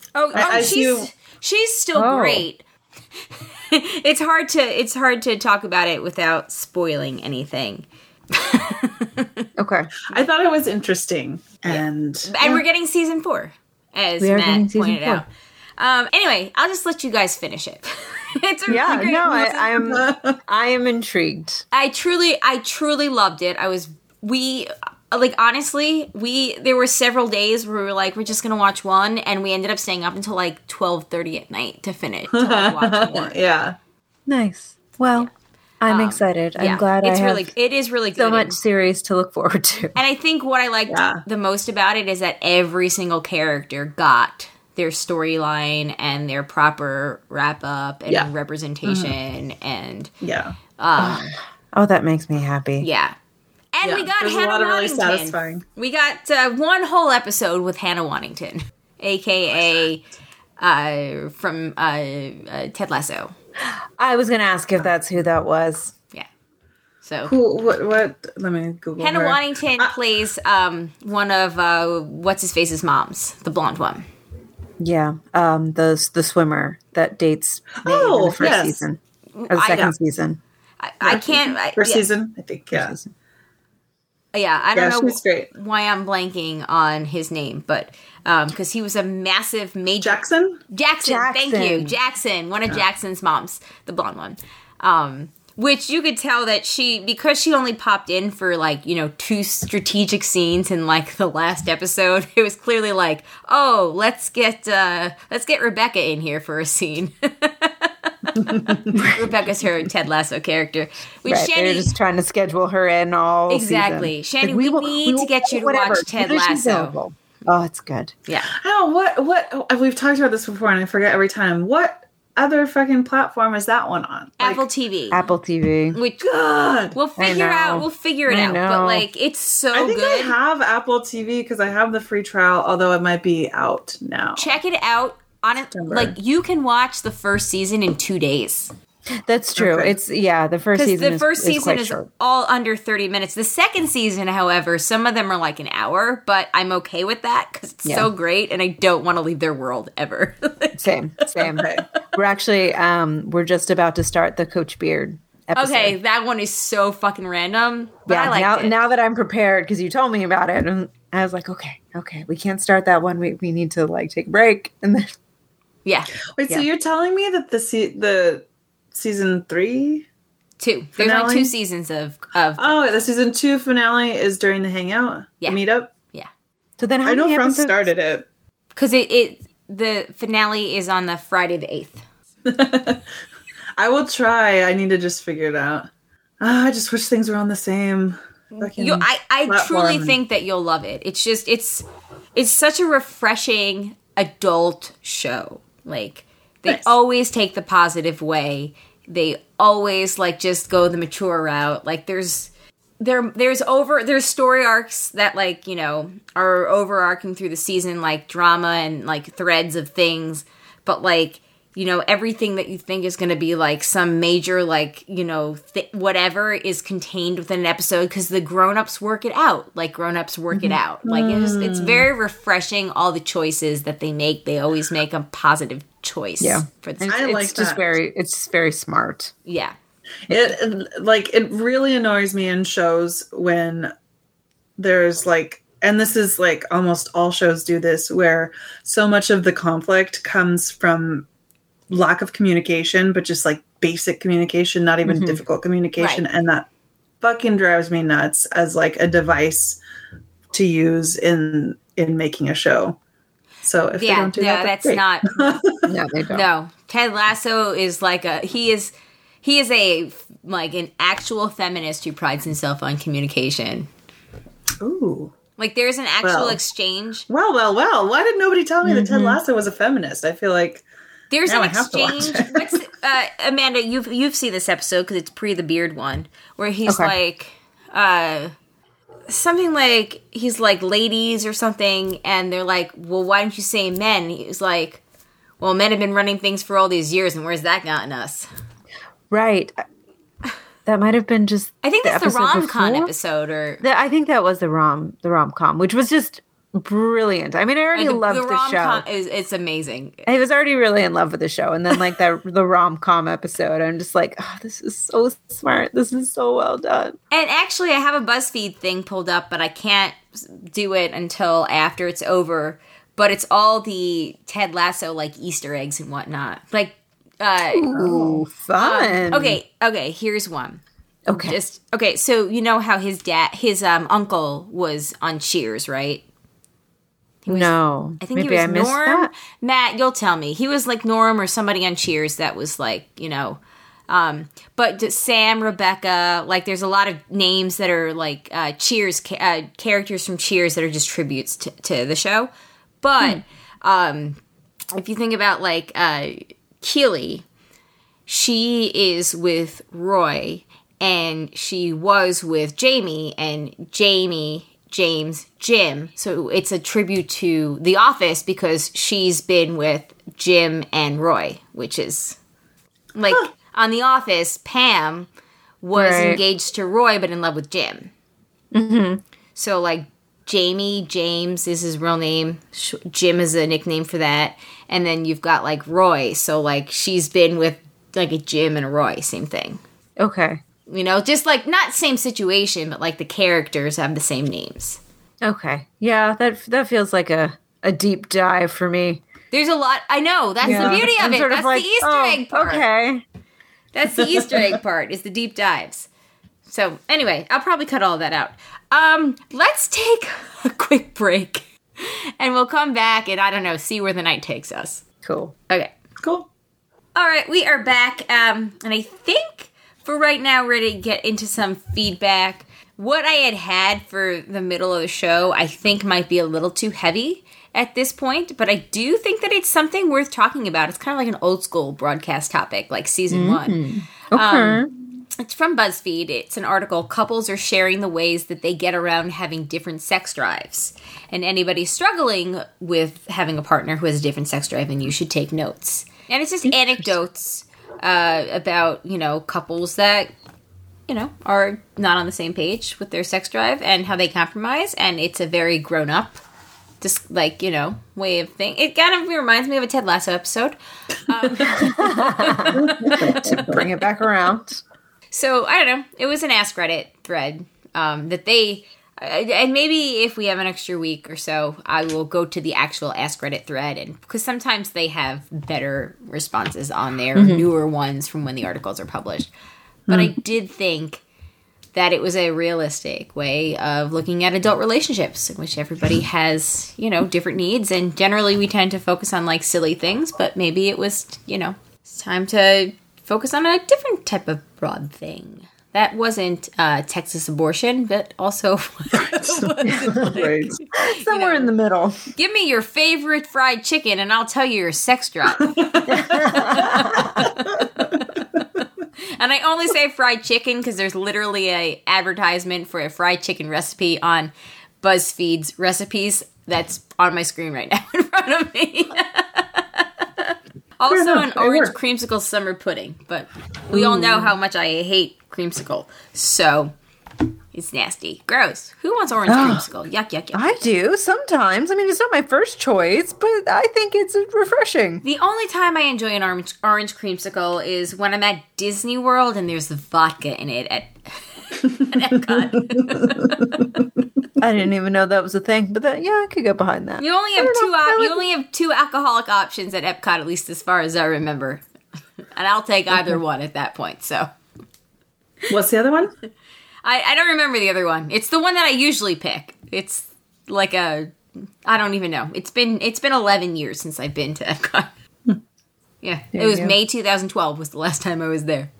She's still great. It's hard to talk about it without spoiling anything. Okay. I thought it was interesting, and we're getting season 4, as Matt pointed out. Anyway, I'll just let you guys finish it. It's a really great movie. I am intrigued. I truly loved it. like, honestly, there were several days where we were like, we're just gonna watch one, and we ended up staying up until like 12:30 at night to finish to like, watch more. Yeah. Nice. Well, I'm excited. I'm glad it is really good. So much series to look forward to. And I think what I liked the most about it is that every single character got their storyline and their proper wrap up and representation and oh, that makes me happy. Yeah. And we got There's Hannah a lot of really Waddington. satisfying. We got one whole episode with Hannah Waddington, aka from Ted Lasso. I was going to ask if that's who that was. Yeah. So what? Let me Google Hannah her. Waddington plays one of what's his face's moms, the blonde one. Yeah, the swimmer that dates Maeve in the first season or the second season. I can't. First season, I think. Yeah. Yeah, I don't know she's great. why I'm blanking on his name, but because he was a massive major Jackson. Thank you, Jackson, one of Jackson's moms, the blonde one. Which you could tell that because she only popped in for like, 2 strategic scenes in like the last episode, it was clearly like, oh, let's get Rebecca in here for a scene. Rebecca's her Ted Lasso character. Which Right, they're just trying to schedule her in all exactly. season. Shandy, we need to get you to watch Ted Lasso. Oh, it's good. Yeah. Oh, what? We've talked about this before, and I forget every time. What other fucking platform is that one on? Apple TV. Apple TV. Which God, we'll figure out. We'll figure it out. But like, it's so I think good. I have Apple TV because I have the free trial, although it might be out now. Check it out. On it, like you can watch the first season in 2 days. That's true. Okay. It's the first season. The first season is short. all under 30 minutes. The second season, however, some of them are like an hour, but I'm okay with that because it's so great, and I don't want to leave their world ever. Same. Okay. We're actually we're just about to start the Coach Beard episode. Okay, that one is so fucking random, but I like it. Now that I'm prepared because you told me about it, and I was like, okay, we can't start that one. We need to like take a break, and then Wait, so you're telling me that the season 3? 2. There's finale? only 2 seasons of. Oh, the season 2 finale is during the hangout, the meetup. Yeah. So then, I know From started it because the finale is on the Friday the 8th. I will try. I need to just figure it out. I just wish things were on the same. I truly think that you'll love it. It's just it's such a refreshing adult show. Like they always take the positive way. They always like just go the mature route. Like there's story arcs that like, are overarching through the season, like drama and like threads of things. But like, everything that you think is going to be like some major, like, whatever is contained within an episode because the grown-ups work it out. Like grown-ups work it out. Like it's very refreshing. All the choices that they make, they always make a positive choice. Yeah. For the It's just very smart. Yeah. It really annoys me in shows when there's like, and this is like almost all shows do this, where so much of the conflict comes from lack of communication, but just like basic communication, not even difficult communication. Right. And that fucking drives me nuts as like a device to use in making a show. So if they don't do that's great. Not. No, they don't. No, Ted Lasso is like he is a like an actual feminist who prides himself on communication. Ooh. Like there's an actual exchange. Well. Why did nobody tell me that Ted Lasso was a feminist? I feel like there's an exchange. Amanda, you've seen this episode because it's pre the beard one, where he's like, something like he's like ladies or something, and they're like, well, why don't you say men? He's like, well, men have been running things for all these years, and where's that gotten us? Right. That might have been just. I think that's the rom-com episode, I think that was the rom-com, which was just brilliant. I mean, I already loved the show. It's amazing. I was already really in love with the show, and then like the rom-com episode, I'm just like, oh, this is so smart. This is so well done. And actually, I have a BuzzFeed thing pulled up, but I can't do it until after it's over. But it's all the Ted Lasso like Easter eggs and whatnot. Like, ooh, fun. Okay. Here's one. Okay. Okay, so you know how his uncle was on Cheers, right? No. I think Maybe he was I missed Norm. that. Matt, you'll tell me. He was like Norm or somebody on Cheers that was like, but Sam, Rebecca, like there's a lot of names that are like Cheers, characters from Cheers that are just tributes to the show. But if you think about like Keely, she is with Roy and she was with Jamie and Jamie, James, Jim. So it's a tribute to The Office because she's been with Jim and Roy, which is like on The Office, Pam was engaged to Roy but in love with Jim. Mm-hmm. So like Jamie, James is his real name. Jim is a nickname for that. And then you've got like Roy. So like she's been with like a Jim and a Roy, same thing. Okay. Just like not same situation, but like the characters have the same names. Okay. Yeah, that feels like a deep dive for me. There's a lot. I know. That's the beauty of it. That's the Easter egg part. Okay. That's the Easter egg part, is the deep dives. So anyway, I'll probably cut all that out. Let's take a quick break and we'll come back and I don't know, see where the night takes us. Cool. Okay. Cool. All right, we are back. And I think for right now, we're ready to get into some feedback. What I had for the middle of the show, I think might be a little too heavy at this point, but I do think that it's something worth talking about. It's kind of like an old school broadcast topic, like season 1. Okay. It's from BuzzFeed. It's an article. Couples are sharing the ways that they get around having different sex drives. And anybody struggling with having a partner who has a different sex drive, and you should take notes. And it's just anecdotes about, couples that, are not on the same page with their sex drive and how they compromise. And it's a very grown up, just like, way of thinking. It kind of reminds me of a Ted Lasso episode. To bring it back around. So, I don't know. It was an Ask Reddit thread that they... and maybe if we have an extra week or so, I will go to the actual Ask Reddit thread, and because sometimes they have better responses on there, newer ones from when the articles are published. But I did think that it was a realistic way of looking at adult relationships, in which everybody has, different needs, and generally we tend to focus on like silly things, but maybe it was, it's time to focus on a different type of broad thing. That wasn't Texas abortion, but also Right. Somewhere in the middle. Give me your favorite fried chicken and I'll tell you your sex drive. And I only say fried chicken because there's literally a advertisement for a fried chicken recipe on BuzzFeed's recipes that's on my screen right now in front of me. Also an orange creamsicle summer pudding, but we all know how much I hate creamsicle, so it's nasty. Gross. Who wants orange creamsicle? Yuck, yuck, yuck. I do, sometimes. I mean, it's not my first choice, but I think it's refreshing. The only time I enjoy an orange creamsicle is when I'm at Disney World and there's vodka in it at Epcot. I didn't even know that was a thing, but I could go behind that. You only have two alcoholic options at Epcot, at least as far as I remember. And I'll take either one at that point, so. What's the other one? I don't remember the other one. It's the one that I usually pick. It's like I don't even know. It's been 11 years since I've been to Epcot. Yeah, it was May 2012 was the last time I was there.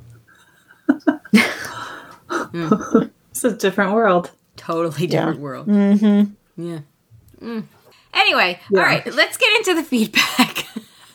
It's a different world. Totally different world. Mm-hmm. Yeah. Anyway, all right, let's get into the feedback.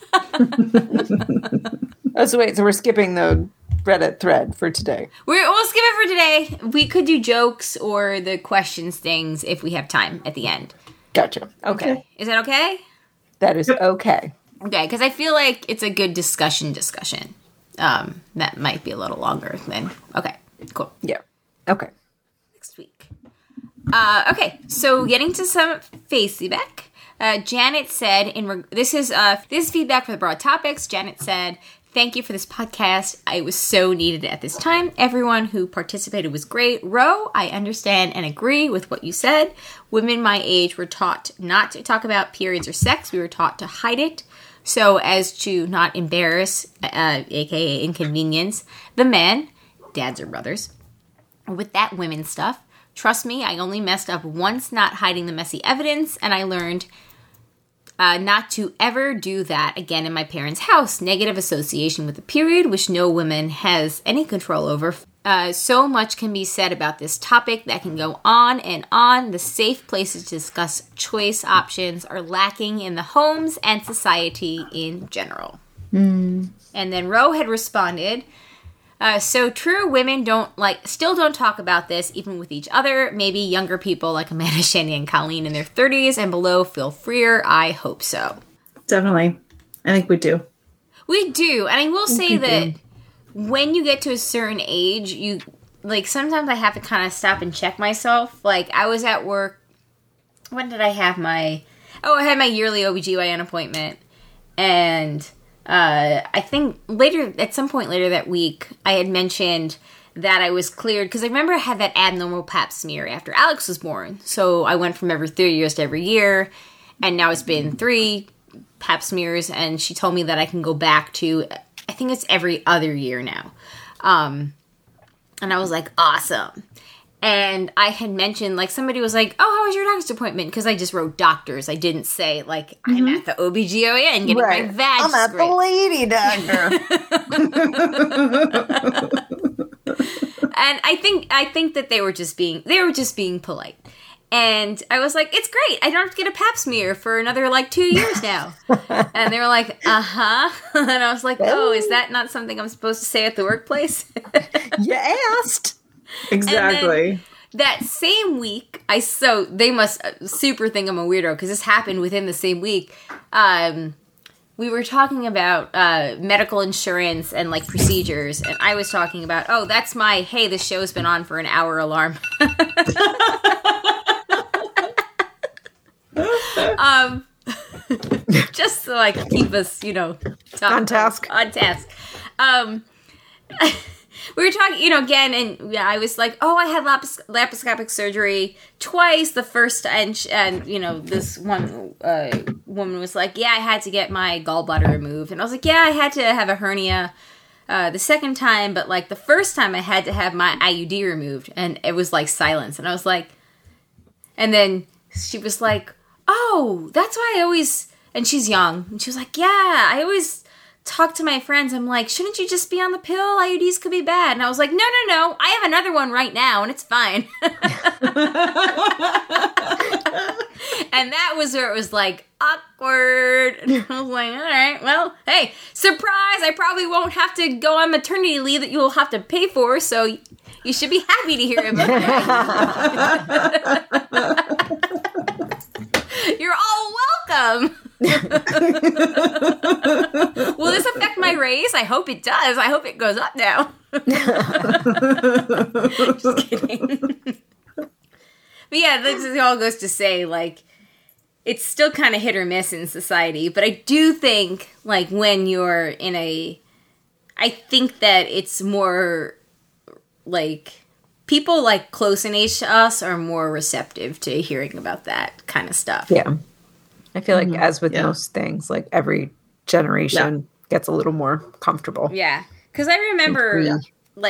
So we're skipping the Reddit thread for today. We'll skip it for today. We could do jokes or the questions things if we have time at the end. Gotcha. Okay. Is that okay? That is okay. Okay, because I feel like it's a good discussion. That might be a little longer than... Okay, cool. Yeah. Okay. Next week. Okay, so getting to some feedback. Janet said, this is feedback for the broad topics. Janet said, thank you for this podcast. I was so needed at this time. Everyone who participated was great. Ro, I understand and agree with what you said. Women my age were taught not to talk about periods or sex. We were taught to hide it so as to not embarrass, aka inconvenience, the men, dads or brothers. with that women's stuff. Trust me, I only messed up once not hiding the messy evidence, and I learned not to ever do that again in my parents' house. Negative association with the period, which no woman has any control over. So much can be said about this topic that can go on and on. The safe places to discuss choice options are lacking in the homes and society in general. And then Ro had responded, so true, women still don't talk about this, even with each other. Maybe younger people like Amanda, Shandy, and Colleen in their 30s and below feel freer. I hope so. Definitely. I think we do. We do. And I will say that when you get to a certain age, you, sometimes I have to kind of stop and check myself. I was at work. When did I have I had my yearly OBGYN appointment. And I think at some point later that week, I had mentioned that I was cleared. Because I remember I had that abnormal pap smear after Alex was born. So I went from every 3 years to every year. And now it's been 3 pap smears. And she told me that I can go back to, I think it's every other year now. And I was like, awesome. And I had mentioned, somebody was like, oh, how was your doctor's appointment? Because I just wrote doctors. I didn't say, I'm at the OBGYN getting my vag I'm at the lady doctor. And I think that they were just being polite. And I was like, it's great. I don't have to get a pap smear for another 2 years now. And they were like, uh-huh. And I was like, oh, is that not something I'm supposed to say at the workplace? You asked. Exactly. That same week, they must super think I'm a weirdo because this happened within the same week. We were talking about medical insurance and procedures, and I was talking about, oh, that's my, hey, the show's been on for an hour alarm. Just to keep us, on task. On task. We were talking, again, and I was like, oh, I had laparoscopic surgery twice. The first, and this one woman was like, yeah, I had to get my gallbladder removed. And I was like, yeah, I had to have a hernia the second time, but the first time I had to have my IUD removed. And it was silence. And I was like, and then she was like, oh, that's why I always, and she's young. And she was like, yeah, I always talk to my friends. I'm like, shouldn't you just be on the pill? IUDs could be bad. And I was like, no. I have another one right now and it's fine. And that was where it was awkward. And I was like, all right, well, hey, surprise. I probably won't have to go on maternity leave that you will have to pay for. So you should be happy to hear about it. You're all welcome. Will this affect my raise? I hope it does. I hope it goes up now. Just kidding. But yeah, this all goes to say, it's still kind of hit or miss in society. But I do think, when you're in I think that it's more, people, close in age to us are more receptive to hearing about that kind of stuff. Yeah. I feel as with most things, every generation gets a little more comfortable. Yeah. Because I remember,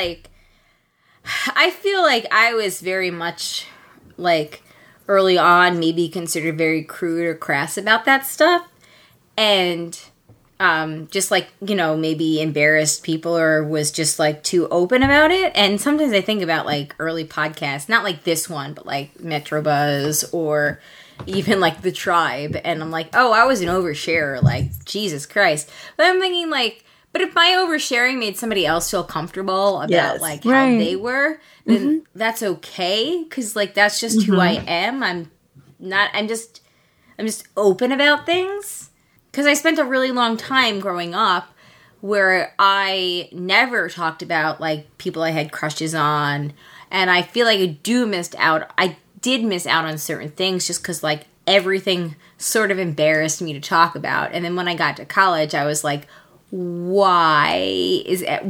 I feel I was very much, early on, maybe considered very crude or crass about that stuff. And just maybe embarrassed people or was just too open about it. And sometimes I think about early podcasts, not this one, but Metrobuzz or even The Tribe, and I'm like, oh, I was an oversharer, Jesus Christ. But I'm thinking but if my oversharing made somebody else feel comfortable about how they were, then that's okay, because that's just who I am. I'm just open about things, because I spent a really long time growing up where I never talked about people I had crushes on, and I feel I did miss out on certain things just because everything sort of embarrassed me to talk about. And then when I got to college, I was like, why I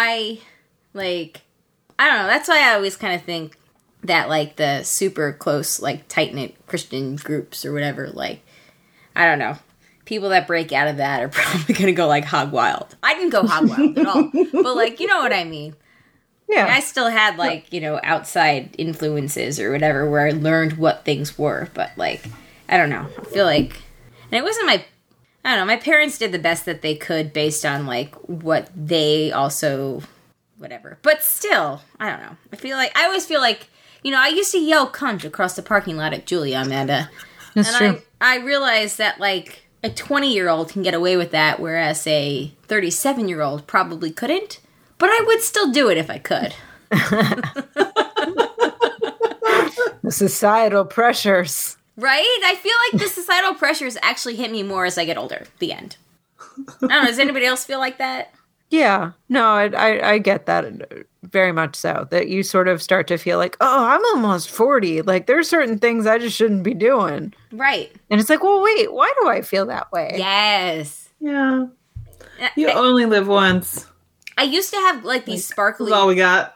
don't know. That's why I always kind of think that the super close tight-knit Christian groups or whatever, I don't know, people that break out of that are probably gonna go hog wild. I didn't go hog wild at all, but you know what I mean. Yeah. I still had, like, outside influences or whatever where I learned what things were. But, like, I don't know. I feel like... And it wasn't I don't know. My parents did the best that they could based on, like, what they also... Whatever. But still, I don't know. I always feel like... I used to yell cunt across the parking lot at Julia, Amanda. That's true. I realized that, like... A 20-year-old can get away with that, whereas a 37-year-old probably couldn't. But I would still do it if I could. The societal pressures. Right? I feel like the societal pressures actually hit me more as I get older. The end. I don't know. Does anybody else feel like that? Yeah. No, I get that very much so. That you sort of start to feel like, oh, I'm almost 40. Like, there's certain things I just shouldn't be doing. Right. And it's like, well, wait, why do I feel that way? Yes. Yeah. You only live once. I used to have, like, these sparkly... That's all we got.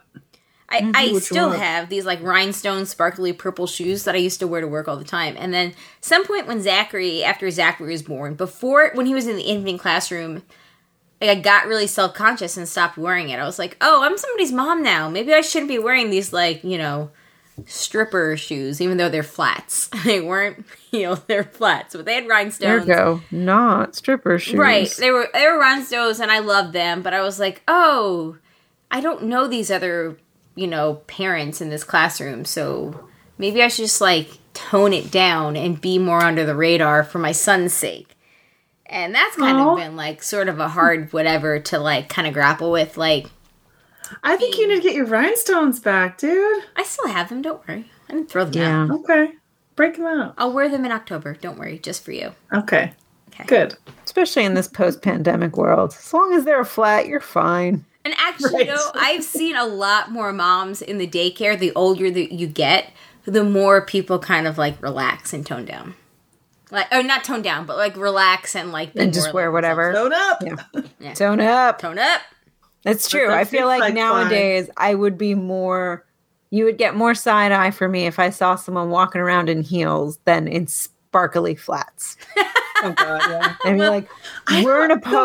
I still have these, like, rhinestone sparkly purple shoes that I used to wear to work all the time. And then some point when after Zachary was born, when he was in the infant classroom... Like, I got really self-conscious and stopped wearing it. I was like, oh, I'm somebody's mom now. Maybe I shouldn't be wearing these, like, stripper shoes, even though they're flats. They weren't heels, they're flats. But they had rhinestones. There you go. Not stripper shoes. Right. They were rhinestones, and I loved them. But I was like, oh, I don't know these other, parents in this classroom. So maybe I should just, like, tone it down and be more under the radar for my son's sake. And that's kind of been, like, sort of a hard whatever to, like, kind of grapple with, like... I think you need to get your rhinestones back, dude. I still have them, don't worry. I didn't throw them out. Okay. Break them out. I'll wear them in October, don't worry, just for you. Okay. Good. Especially in this post-pandemic world. As long as they're flat, you're fine. And actually, I've seen a lot more moms in the daycare, the older that you get, the more people kind of, like, relax and tone down. Like, or not tone down, but like relax and like and just wear whatever. Tone up. Yeah. Tone up. Tone up. That's true. I feel like nowadays I would be more. You would get more side eye for me if I saw someone walking around in heels than in sparkly flats. Oh God, yeah. And be like, we're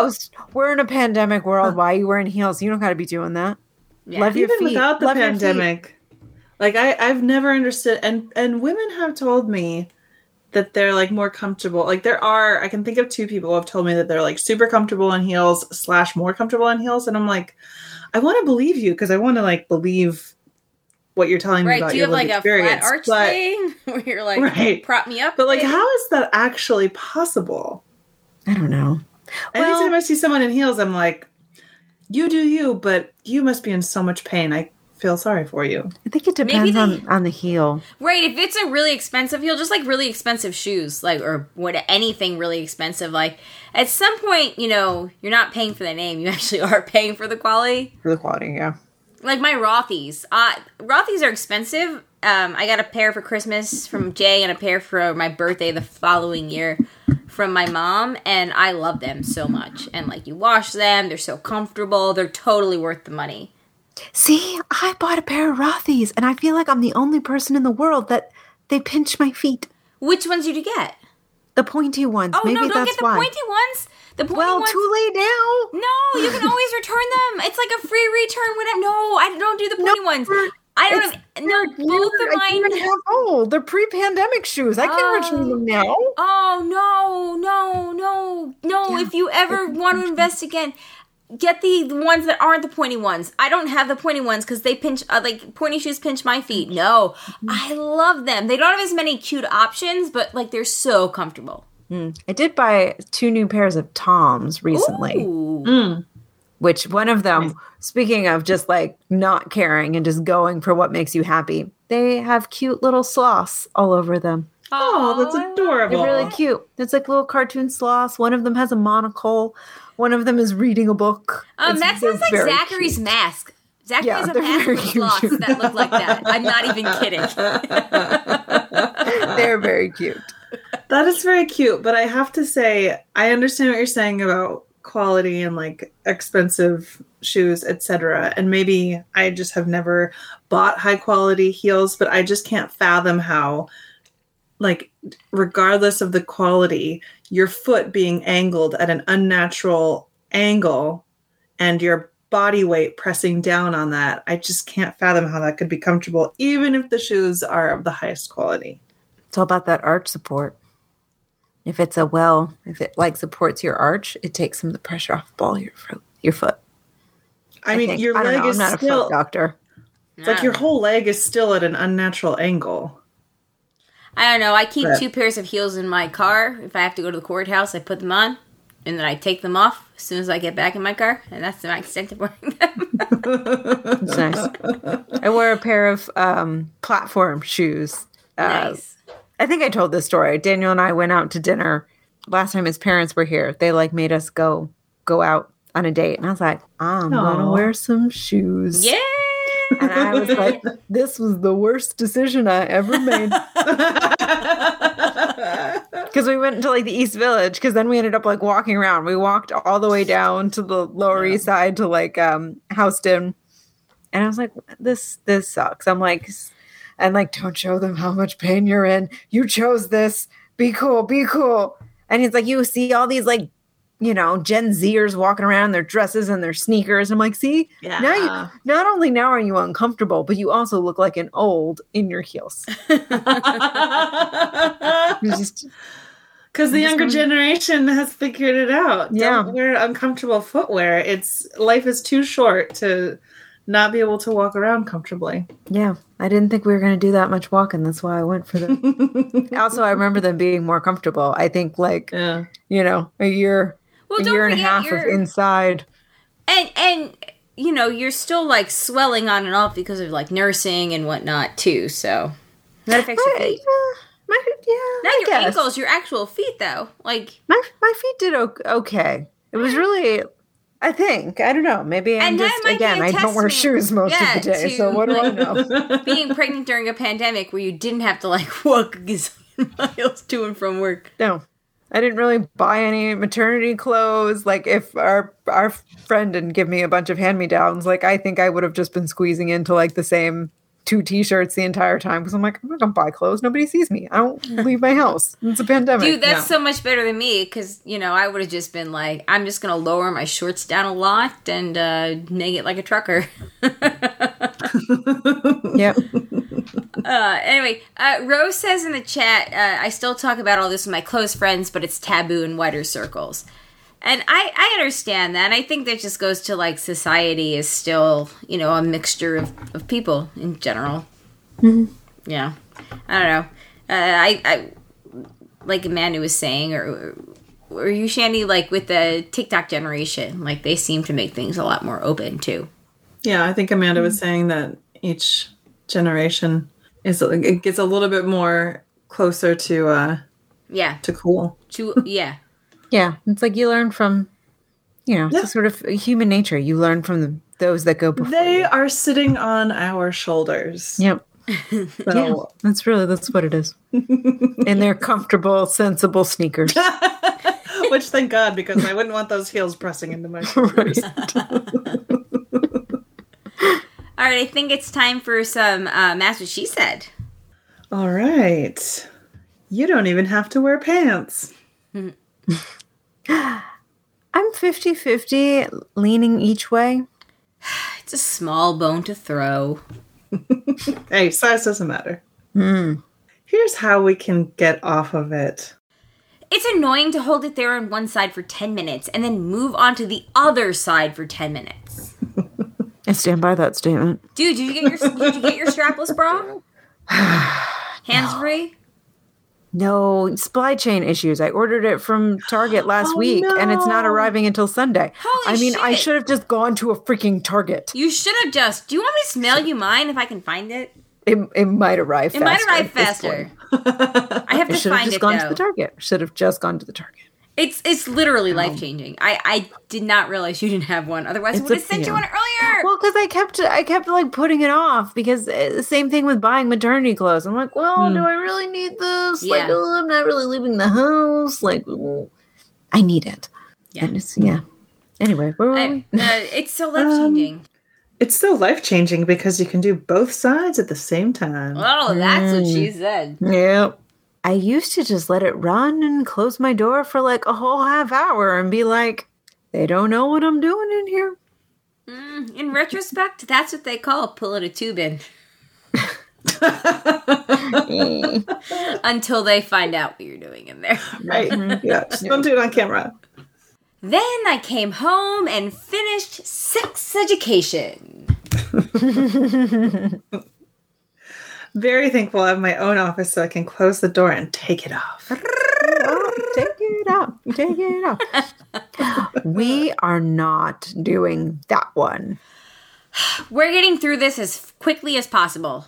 in a pandemic world. Why are you wearing heels? You don't got to be doing that. Yeah. Love your Even feet. without the Love pandemic, like I've never understood, and women have told me that they're like more comfortable. Like I can think of two people who have told me that they're like super comfortable in heels / more comfortable in heels. And I'm like, I want to believe you because I want to like believe what you're telling me about do you your have like experience. A flat arch thing where you're like, prop me up? But like, how is that actually possible? I don't know. Anytime I see someone in heels, I'm like, you do you, but you must be in so much pain. I feel sorry for you. I think it depends on the heel. Right, if it's a really expensive heel, just like really expensive shoes, like or anything really expensive, like at some point, you're not paying for the name, you actually are paying for the quality. For the quality, yeah. Like my Rothy's. Rothy's are expensive. I got a pair for Christmas from Jay and a pair for my birthday the following year from my mom, and I love them so much. And like you wash them, they're so comfortable, they're totally worth the money. See, I bought a pair of Rothy's, and I feel like I'm the only person in the world that they pinch my feet. Which ones did you get? The pointy ones. Oh, Maybe no, don't that's get the why. pointy ones. The pointy ones. Too late now. No, you can always return them. It's like a free return. Whatever. No, I don't do the pointy ones. I don't have. No, both of mine. A year and a half old. They're pre-pandemic shoes. I can return them now. Oh, no. Yeah. If you ever want to invest again, get the ones that aren't the pointy ones. I don't have the pointy ones because they pinch, like pointy shoes pinch my feet. No, I love them. They don't have as many cute options, but like they're so comfortable. I did buy 2 new pairs of Toms recently. Which one of them, speaking of just like not caring and just going for what makes you happy, they have cute little sloths all over them. Oh, that's adorable. They're really cute. It's like little cartoon sloths. One of them has a monocle. One of them is reading a book. That sounds like Zachary's mask. Zachary has a mask with sloths that look like that. I'm not even kidding. They're very cute. That is very cute, but I have to say, I understand what you're saying about quality and like expensive shoes, etc. And maybe I just have never bought high quality heels, but I just can't fathom how, like, regardless of the quality, your foot being angled at an unnatural angle and your body weight pressing down on that. I just can't fathom how that could be comfortable, even if the shoes are of the highest quality. It's all about that arch support. If it like supports your arch, it takes some of the pressure off the ball of your foot. I mean, your leg is I'm not still, a foot doctor. It's like your whole leg is still at an unnatural angle. I don't know. I keep 2 pairs of heels in my car. If I have to go to the courthouse, I put them on, and then I take them off as soon as I get back in my car, and that's my extent of wearing them. It's nice. I wear a pair of platform shoes. Nice. I think I told this story. Daniel and I went out to dinner last time his parents were here. They like made us go out on a date, and I was like, I'm gonna wear some shoes. Yeah. And I was like, this was the worst decision I ever made. Because we went into like the East Village, because then we ended up like walking around. We walked all the way down to the Lower East Side to like Houston. And I was like, this sucks. I'm like, don't show them how much pain you're in. You chose this. Be cool, be cool. And he's like, you see all these like, Gen Zers walking around in their dresses and their sneakers. I'm like, see, now not only now are you uncomfortable, but you also look like an old in your heels. Because the younger generation has figured it out. Yeah. Don't wear uncomfortable footwear. Life is too short to not be able to walk around comfortably. Yeah. I didn't think we were going to do that much walking. That's why I went for them. Also, I remember them being more comfortable. I think a year and a half of inside. And you're still like swelling on and off because of like nursing and whatnot too. So that affects your feet. Not your ankles, your actual feet though. Like my feet did okay. It was really, I think, I don't know. Maybe I'm just, again, I don't wear shoes most of the day. So what do I know? Being pregnant during a pandemic where you didn't have to like walk a gazillion miles to and from work. No. I didn't really buy any maternity clothes. Like, if our friend didn't give me a bunch of hand-me-downs, like, I think I would have just been squeezing into, like, the same 2 T-shirts the entire time. Because I'm like, I'm not going to buy clothes. Nobody sees me. I don't leave my house. It's a pandemic. Dude, that's so much better than me. Because, I would have just been like, I'm just going to lower my shorts down a lot and nag it like a trucker. Yep. Anyway, Rose says in the chat, I still talk about all this with my close friends, but it's taboo in wider circles. And I understand that. I think that just goes to, like, society is still, a mixture of people in general. Mm-hmm. Yeah. I don't know. I like Amanda was saying, or you, Shandy, like, with the TikTok generation, like, they seem to make things a lot more open, too. Yeah, I think Amanda was saying that each generation it gets a little bit more closer to cool. Yeah, it's like you learn from, it's sort of human nature. You learn from those that go before. They are sitting on our shoulders. Yep. So, that's what it is. And they're comfortable, sensible sneakers. Which, thank God, because I wouldn't want those heels pressing into my shoulders. All right, I think it's time for some That's What She Said. All right. You don't even have to wear pants. I'm 50-50, leaning each way. It's a small bone to throw. Hey, size doesn't matter. Here's how we can get off of it. It's annoying to hold it there on one side for 10 minutes and then move on to the other side for 10 minutes. I stand by that statement. Dude, did you get your strapless bra? Hands free? No, supply chain issues. I ordered it from Target last week, and it's not arriving until Sunday. Holy shit. I should have just gone to a freaking Target. You should have just. Do you want me to smell you mine if I can find it? It might arrive faster. It might arrive faster. I have to find it, though. Should have just gone to the Target. Should have just gone to the Target. It's literally life-changing. I did not realize you didn't have one. Otherwise, I would have sent you one earlier. Well, because I kept like putting it off because the same thing with buying maternity clothes. I'm like, well, do I really need this? Yeah. Like, I'm not really leaving the house. Like, I need it. Yeah. Anyway, where were we? It's so life-changing. It's so life-changing because you can do both sides at the same time. Oh, that's what she said. Yep. I used to just let it run and close my door for like a whole half hour and be like, they don't know what I'm doing in here. In retrospect, that's what they call pulling a tube in. Until they find out what you're doing in there. Right. Yeah. Just don't do it on camera. Then I came home and finished sex education. Very thankful I have my own office so I can close the door and take it off. Take it off. Take it off. We are not doing that one. We're getting through this as quickly as possible.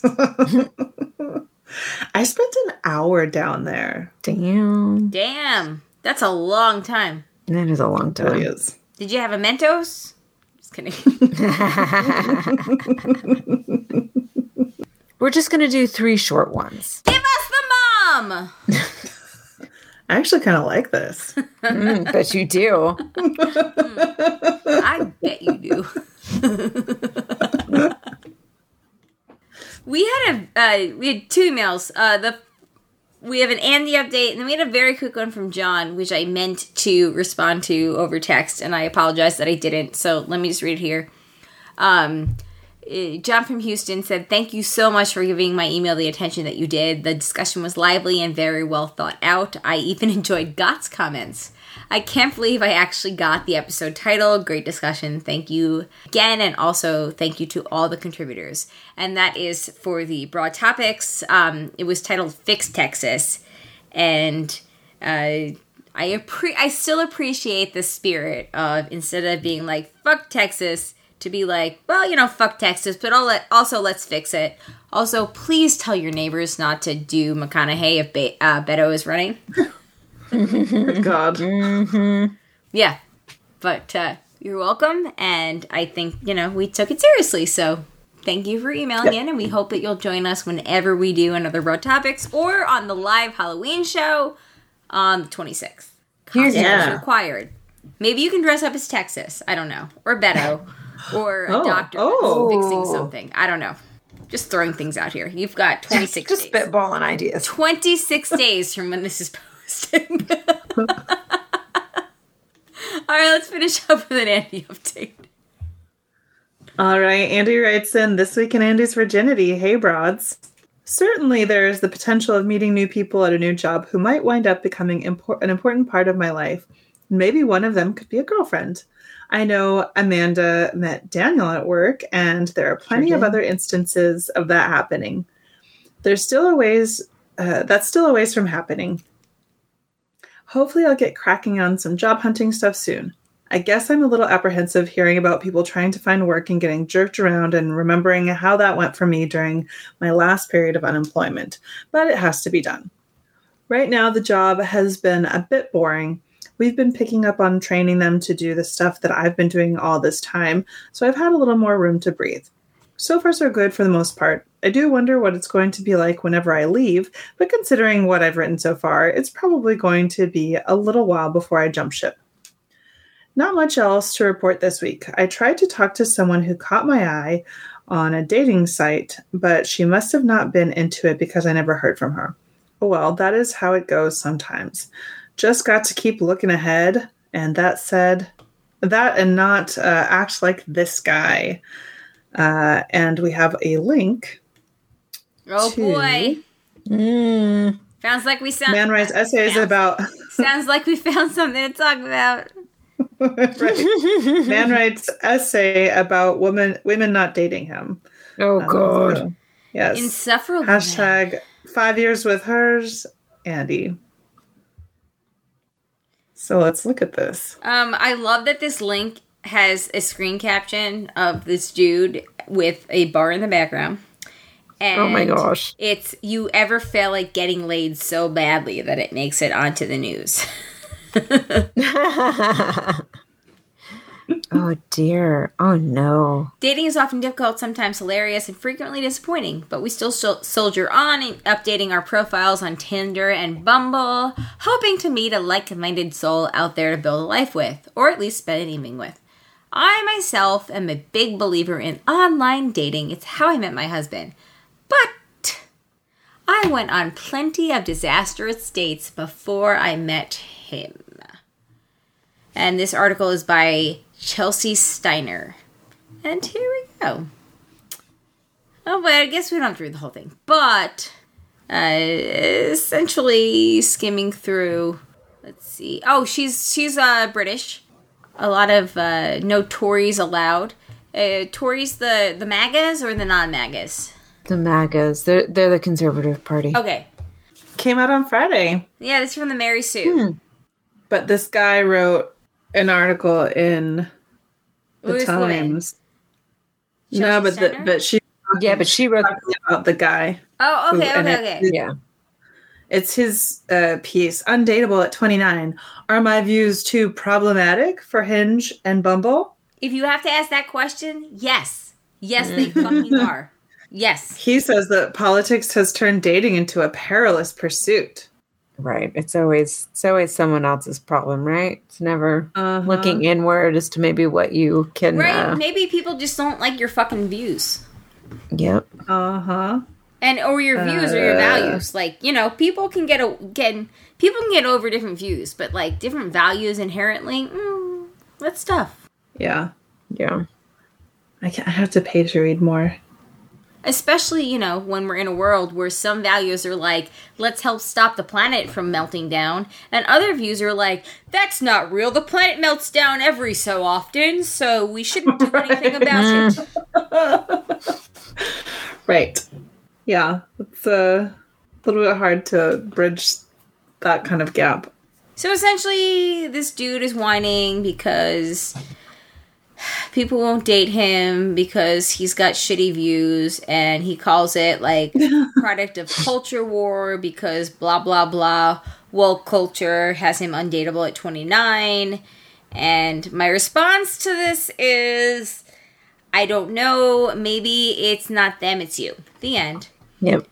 I spent an hour down there. Damn. That's a long time. That is a long It time. really is. Did you have a Mentos? Just kidding. We're just going to do 3 short ones. Give us the mom! I actually kind of like this. Bet you do. I bet you do. We had 2 emails. We have an Andy update, and then we had a very quick one from John, which I meant to respond to over text, and I apologize that I didn't. So let me just read it here. John from Houston said, "Thank you so much for giving my email the attention that you did. The discussion was lively and very well thought out. I even enjoyed Gott's comments. I can't believe I actually got the episode title. Great discussion. Thank you again, and also thank you to all the contributors." And that is for the broad topics. It was titled Fix Texas. And I still appreciate the spirit of, instead of being like, fuck Texas, to be like, well, fuck Texas, but also let's fix it. Also, please tell your neighbors not to do McConaughey if Beto is running. God. Mm-hmm. Yeah, but you're welcome, and I think, we took it seriously, so thank you for emailing in, and we hope that you'll join us whenever we do another Broad Topics, or on the live Halloween show on the 26th. Costumes required. Maybe you can dress up as Texas, I don't know, or Beto, or a doctor fixing something, I don't know. Just throwing things out here. You've got 26 days. Just spitballing ideas. 26 days from when this is posted. All right, let's finish up with an Andy update. All right, Andy writes in, "This week in Andy's virginity. Hey, broads. Certainly there is the potential of meeting new people at a new job who might wind up becoming an important part of my life. Maybe one of them could be a girlfriend. I know Amanda met Daniel at work, and there are plenty of other instances of that happening. That's still a ways from happening. Hopefully I'll get cracking on some job hunting stuff soon. I guess I'm a little apprehensive hearing about people trying to find work and getting jerked around and remembering how that went for me during my last period of unemployment, but it has to be done. Right now, the job has been a bit boring. We've been picking up on training them to do the stuff that I've been doing all this time, so I've had a little more room to breathe. So far, so good for the most part. I do wonder what it's going to be like whenever I leave, but considering what I've written so far, it's probably going to be a little while before I jump ship. Not much else to report this week. I tried to talk to someone who caught my eye on a dating site, but she must have not been into it because I never heard from her. Oh well, that is how it goes sometimes. Just got to keep looking ahead, and that said, that and not act like this guy. And we have a link. Oh boy. Sounds like we Man writes essays about... Sounds like we found something to talk about. Right. Man writes essay about women not dating him. Oh, God. So, yes. Insufferable. Hashtag 5 years with hers, Andy. So let's look at this. I love that this link has a screen caption of this dude with a bar in the background. And oh my gosh. It's, you ever feel like getting laid so badly that it makes it onto the news. Oh dear. Oh no. Dating is often difficult, sometimes hilarious, and frequently disappointing, but we still soldier on, updating our profiles on Tinder and Bumble, hoping to meet a like-minded soul out there to build a life with, or at least spend an evening with. I myself am a big believer in online dating. It's how I met my husband. But I went on plenty of disastrous dates before I met him. And this article is by Chelsea Steiner. And here we go. Oh, but I guess we don't have to read the whole thing. But, essentially skimming through, let's see. Oh, she's British. A lot of, no Tories allowed. Tories the MAGAs or the non-MAGAs? The MAGAs. They're the Conservative Party. Okay. Came out on Friday. Yeah, this is from the Mary Sue. But this guy wrote an article in the This Times. woman? No, Chelsea Stenner? but she wrote. talking about the guy. Oh, okay, and okay. Yeah. It's his piece, Undateable at 29. Are my views too problematic for Hinge and Bumble? If you have to ask that question, yes. Yes, they fucking are. Yes. He says that politics has turned dating into a perilous pursuit. Right. It's always someone else's problem, right? It's never looking inward as to maybe what you can. Right? Maybe people just don't like your fucking views. Yep. Uh-huh. Or your views or your values. Like, people can get over different views, but like different values inherently, that's tough. Yeah. Yeah. I have to pay to read more. Especially, when we're in a world where some values are like, let's help stop the planet from melting down, and other views are like, that's not real. The planet melts down every so often, so we shouldn't do anything about it. Right. Yeah. It's a little bit hard to bridge that kind of gap. So essentially, this dude is whining because people won't date him because he's got shitty views, and he calls it like product of culture war because blah blah blah woke culture has him undateable at 29. And my response to this is, I don't know, maybe it's not them, it's you. The end. Yep.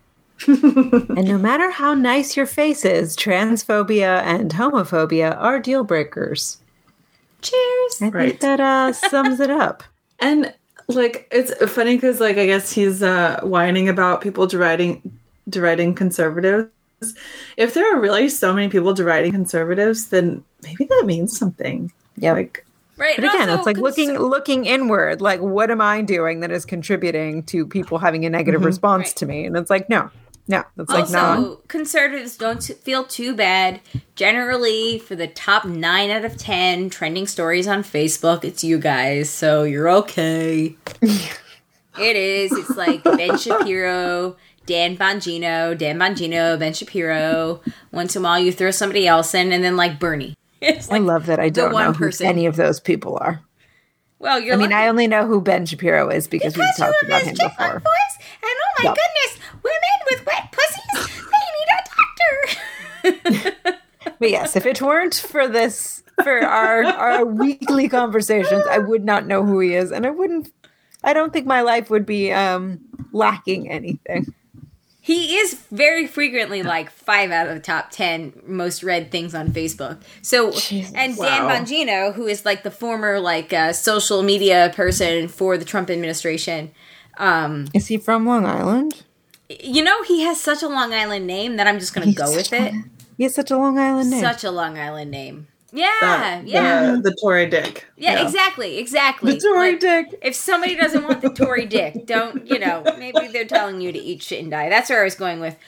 And no matter how nice your face is, transphobia and homophobia are deal breakers. Cheers. I think that sums it up. And like, it's funny because like, I guess he's whining about people deriding conservatives. If there are really so many people deriding conservatives, then maybe that means something. Yeah. Like, Right. But again, it's like looking inward. Like, what am I doing that is contributing to people having a negative response to me? And it's like, no. That's like, no. Conservatives don't feel too bad. Generally, for the top 9 out of 10 trending stories on Facebook, it's you guys, so you're okay. It is. It's like Ben Shapiro, Dan Bongino, Ben Shapiro. Once in a while, you throw somebody else in, and then like Bernie. It's like I love that I don't know who any of those people are. Well, I mean, I only know who Ben Shapiro is because we've talked about him before. Voice, and oh my goodness, women with wet pussies, they need a doctor. But yes, if it weren't for our weekly conversations, I would not know who he is, and I don't think my life would be lacking anything. He is very frequently like 5 out of the top 10 most read things on Facebook. So, Jesus, and Dan Bongino, who is like the former like social media person for the Trump administration. Is he from Long Island? He has such a Long Island name that I'm just going to go with it. He has such a Long Island name. Such a Long Island name. Yeah. The Tory dick. Yeah, exactly. The Tory dick. If somebody doesn't want the Tory dick, don't, maybe they're telling you to eat shit and die. That's where I was going with.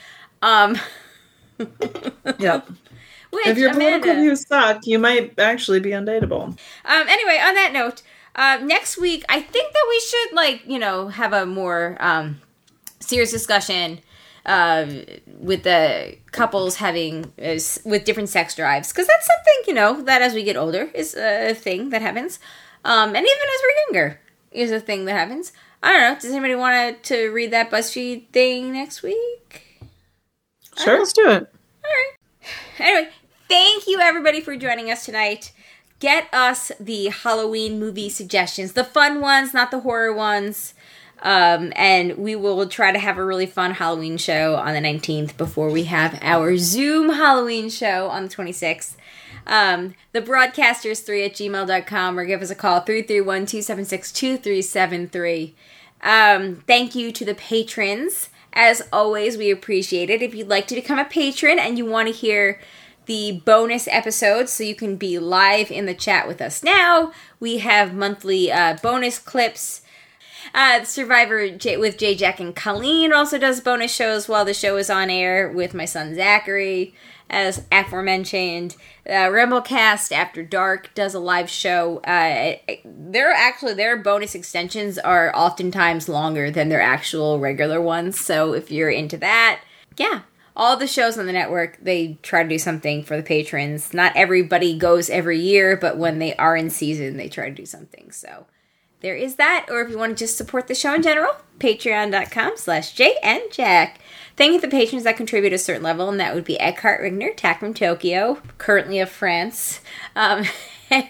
Yep. If your political views suck, you might actually be undateable. Anyway, on that note, next week, I think that we should, have a more serious discussion with the couples having with different sex drives, because that's something that as we get older is a thing that happens, and even as we're younger is a thing that happens. I don't know. Does anybody want to read that BuzzFeed thing next week? Sure, let's do it. All right. Anyway, thank you everybody for joining us tonight. Get us the Halloween movie suggestions, the fun ones, not the horror ones. And we will try to have a really fun Halloween show on the 19th before we have our Zoom Halloween show on the 26th. The broadcasters3@gmail.com or give us a call 331-276-2373. Thank you to the patrons. As always, we appreciate it. If you'd like to become a patron and you want to hear the bonus episodes, so you can be live in the chat with us now. We have monthly bonus clips. Survivor with Jay, Jack, and Colleen also does bonus shows while the show is on air with my son Zachary, as aforementioned. Rebelcast After Dark does a live show. Their bonus extensions are oftentimes longer than their actual regular ones, so if you're into that, yeah. All the shows on the network, they try to do something for the patrons. Not everybody goes every year, but when they are in season, they try to do something. So there is that. Or if you want to just support the show in general, patreon.com/JNJack. Thank you to the patrons that contribute a certain level, and that would be Eckhart Rigner, Tack from Tokyo, currently of France. Maggie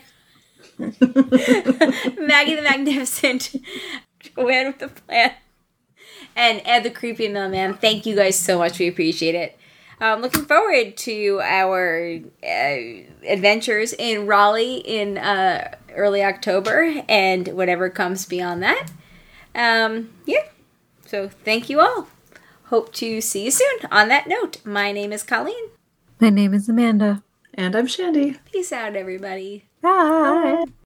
the Magnificent, Joanne with the Plan, and Ed the Creepy Mailman. Thank you guys so much. We appreciate it. Looking forward to our adventures in Raleigh in early October and whatever comes beyond that. Yeah. So thank you all. Hope to see you soon. On that note, my name is Colleen. My name is Amanda. And I'm Shandy. Peace out, everybody. Bye.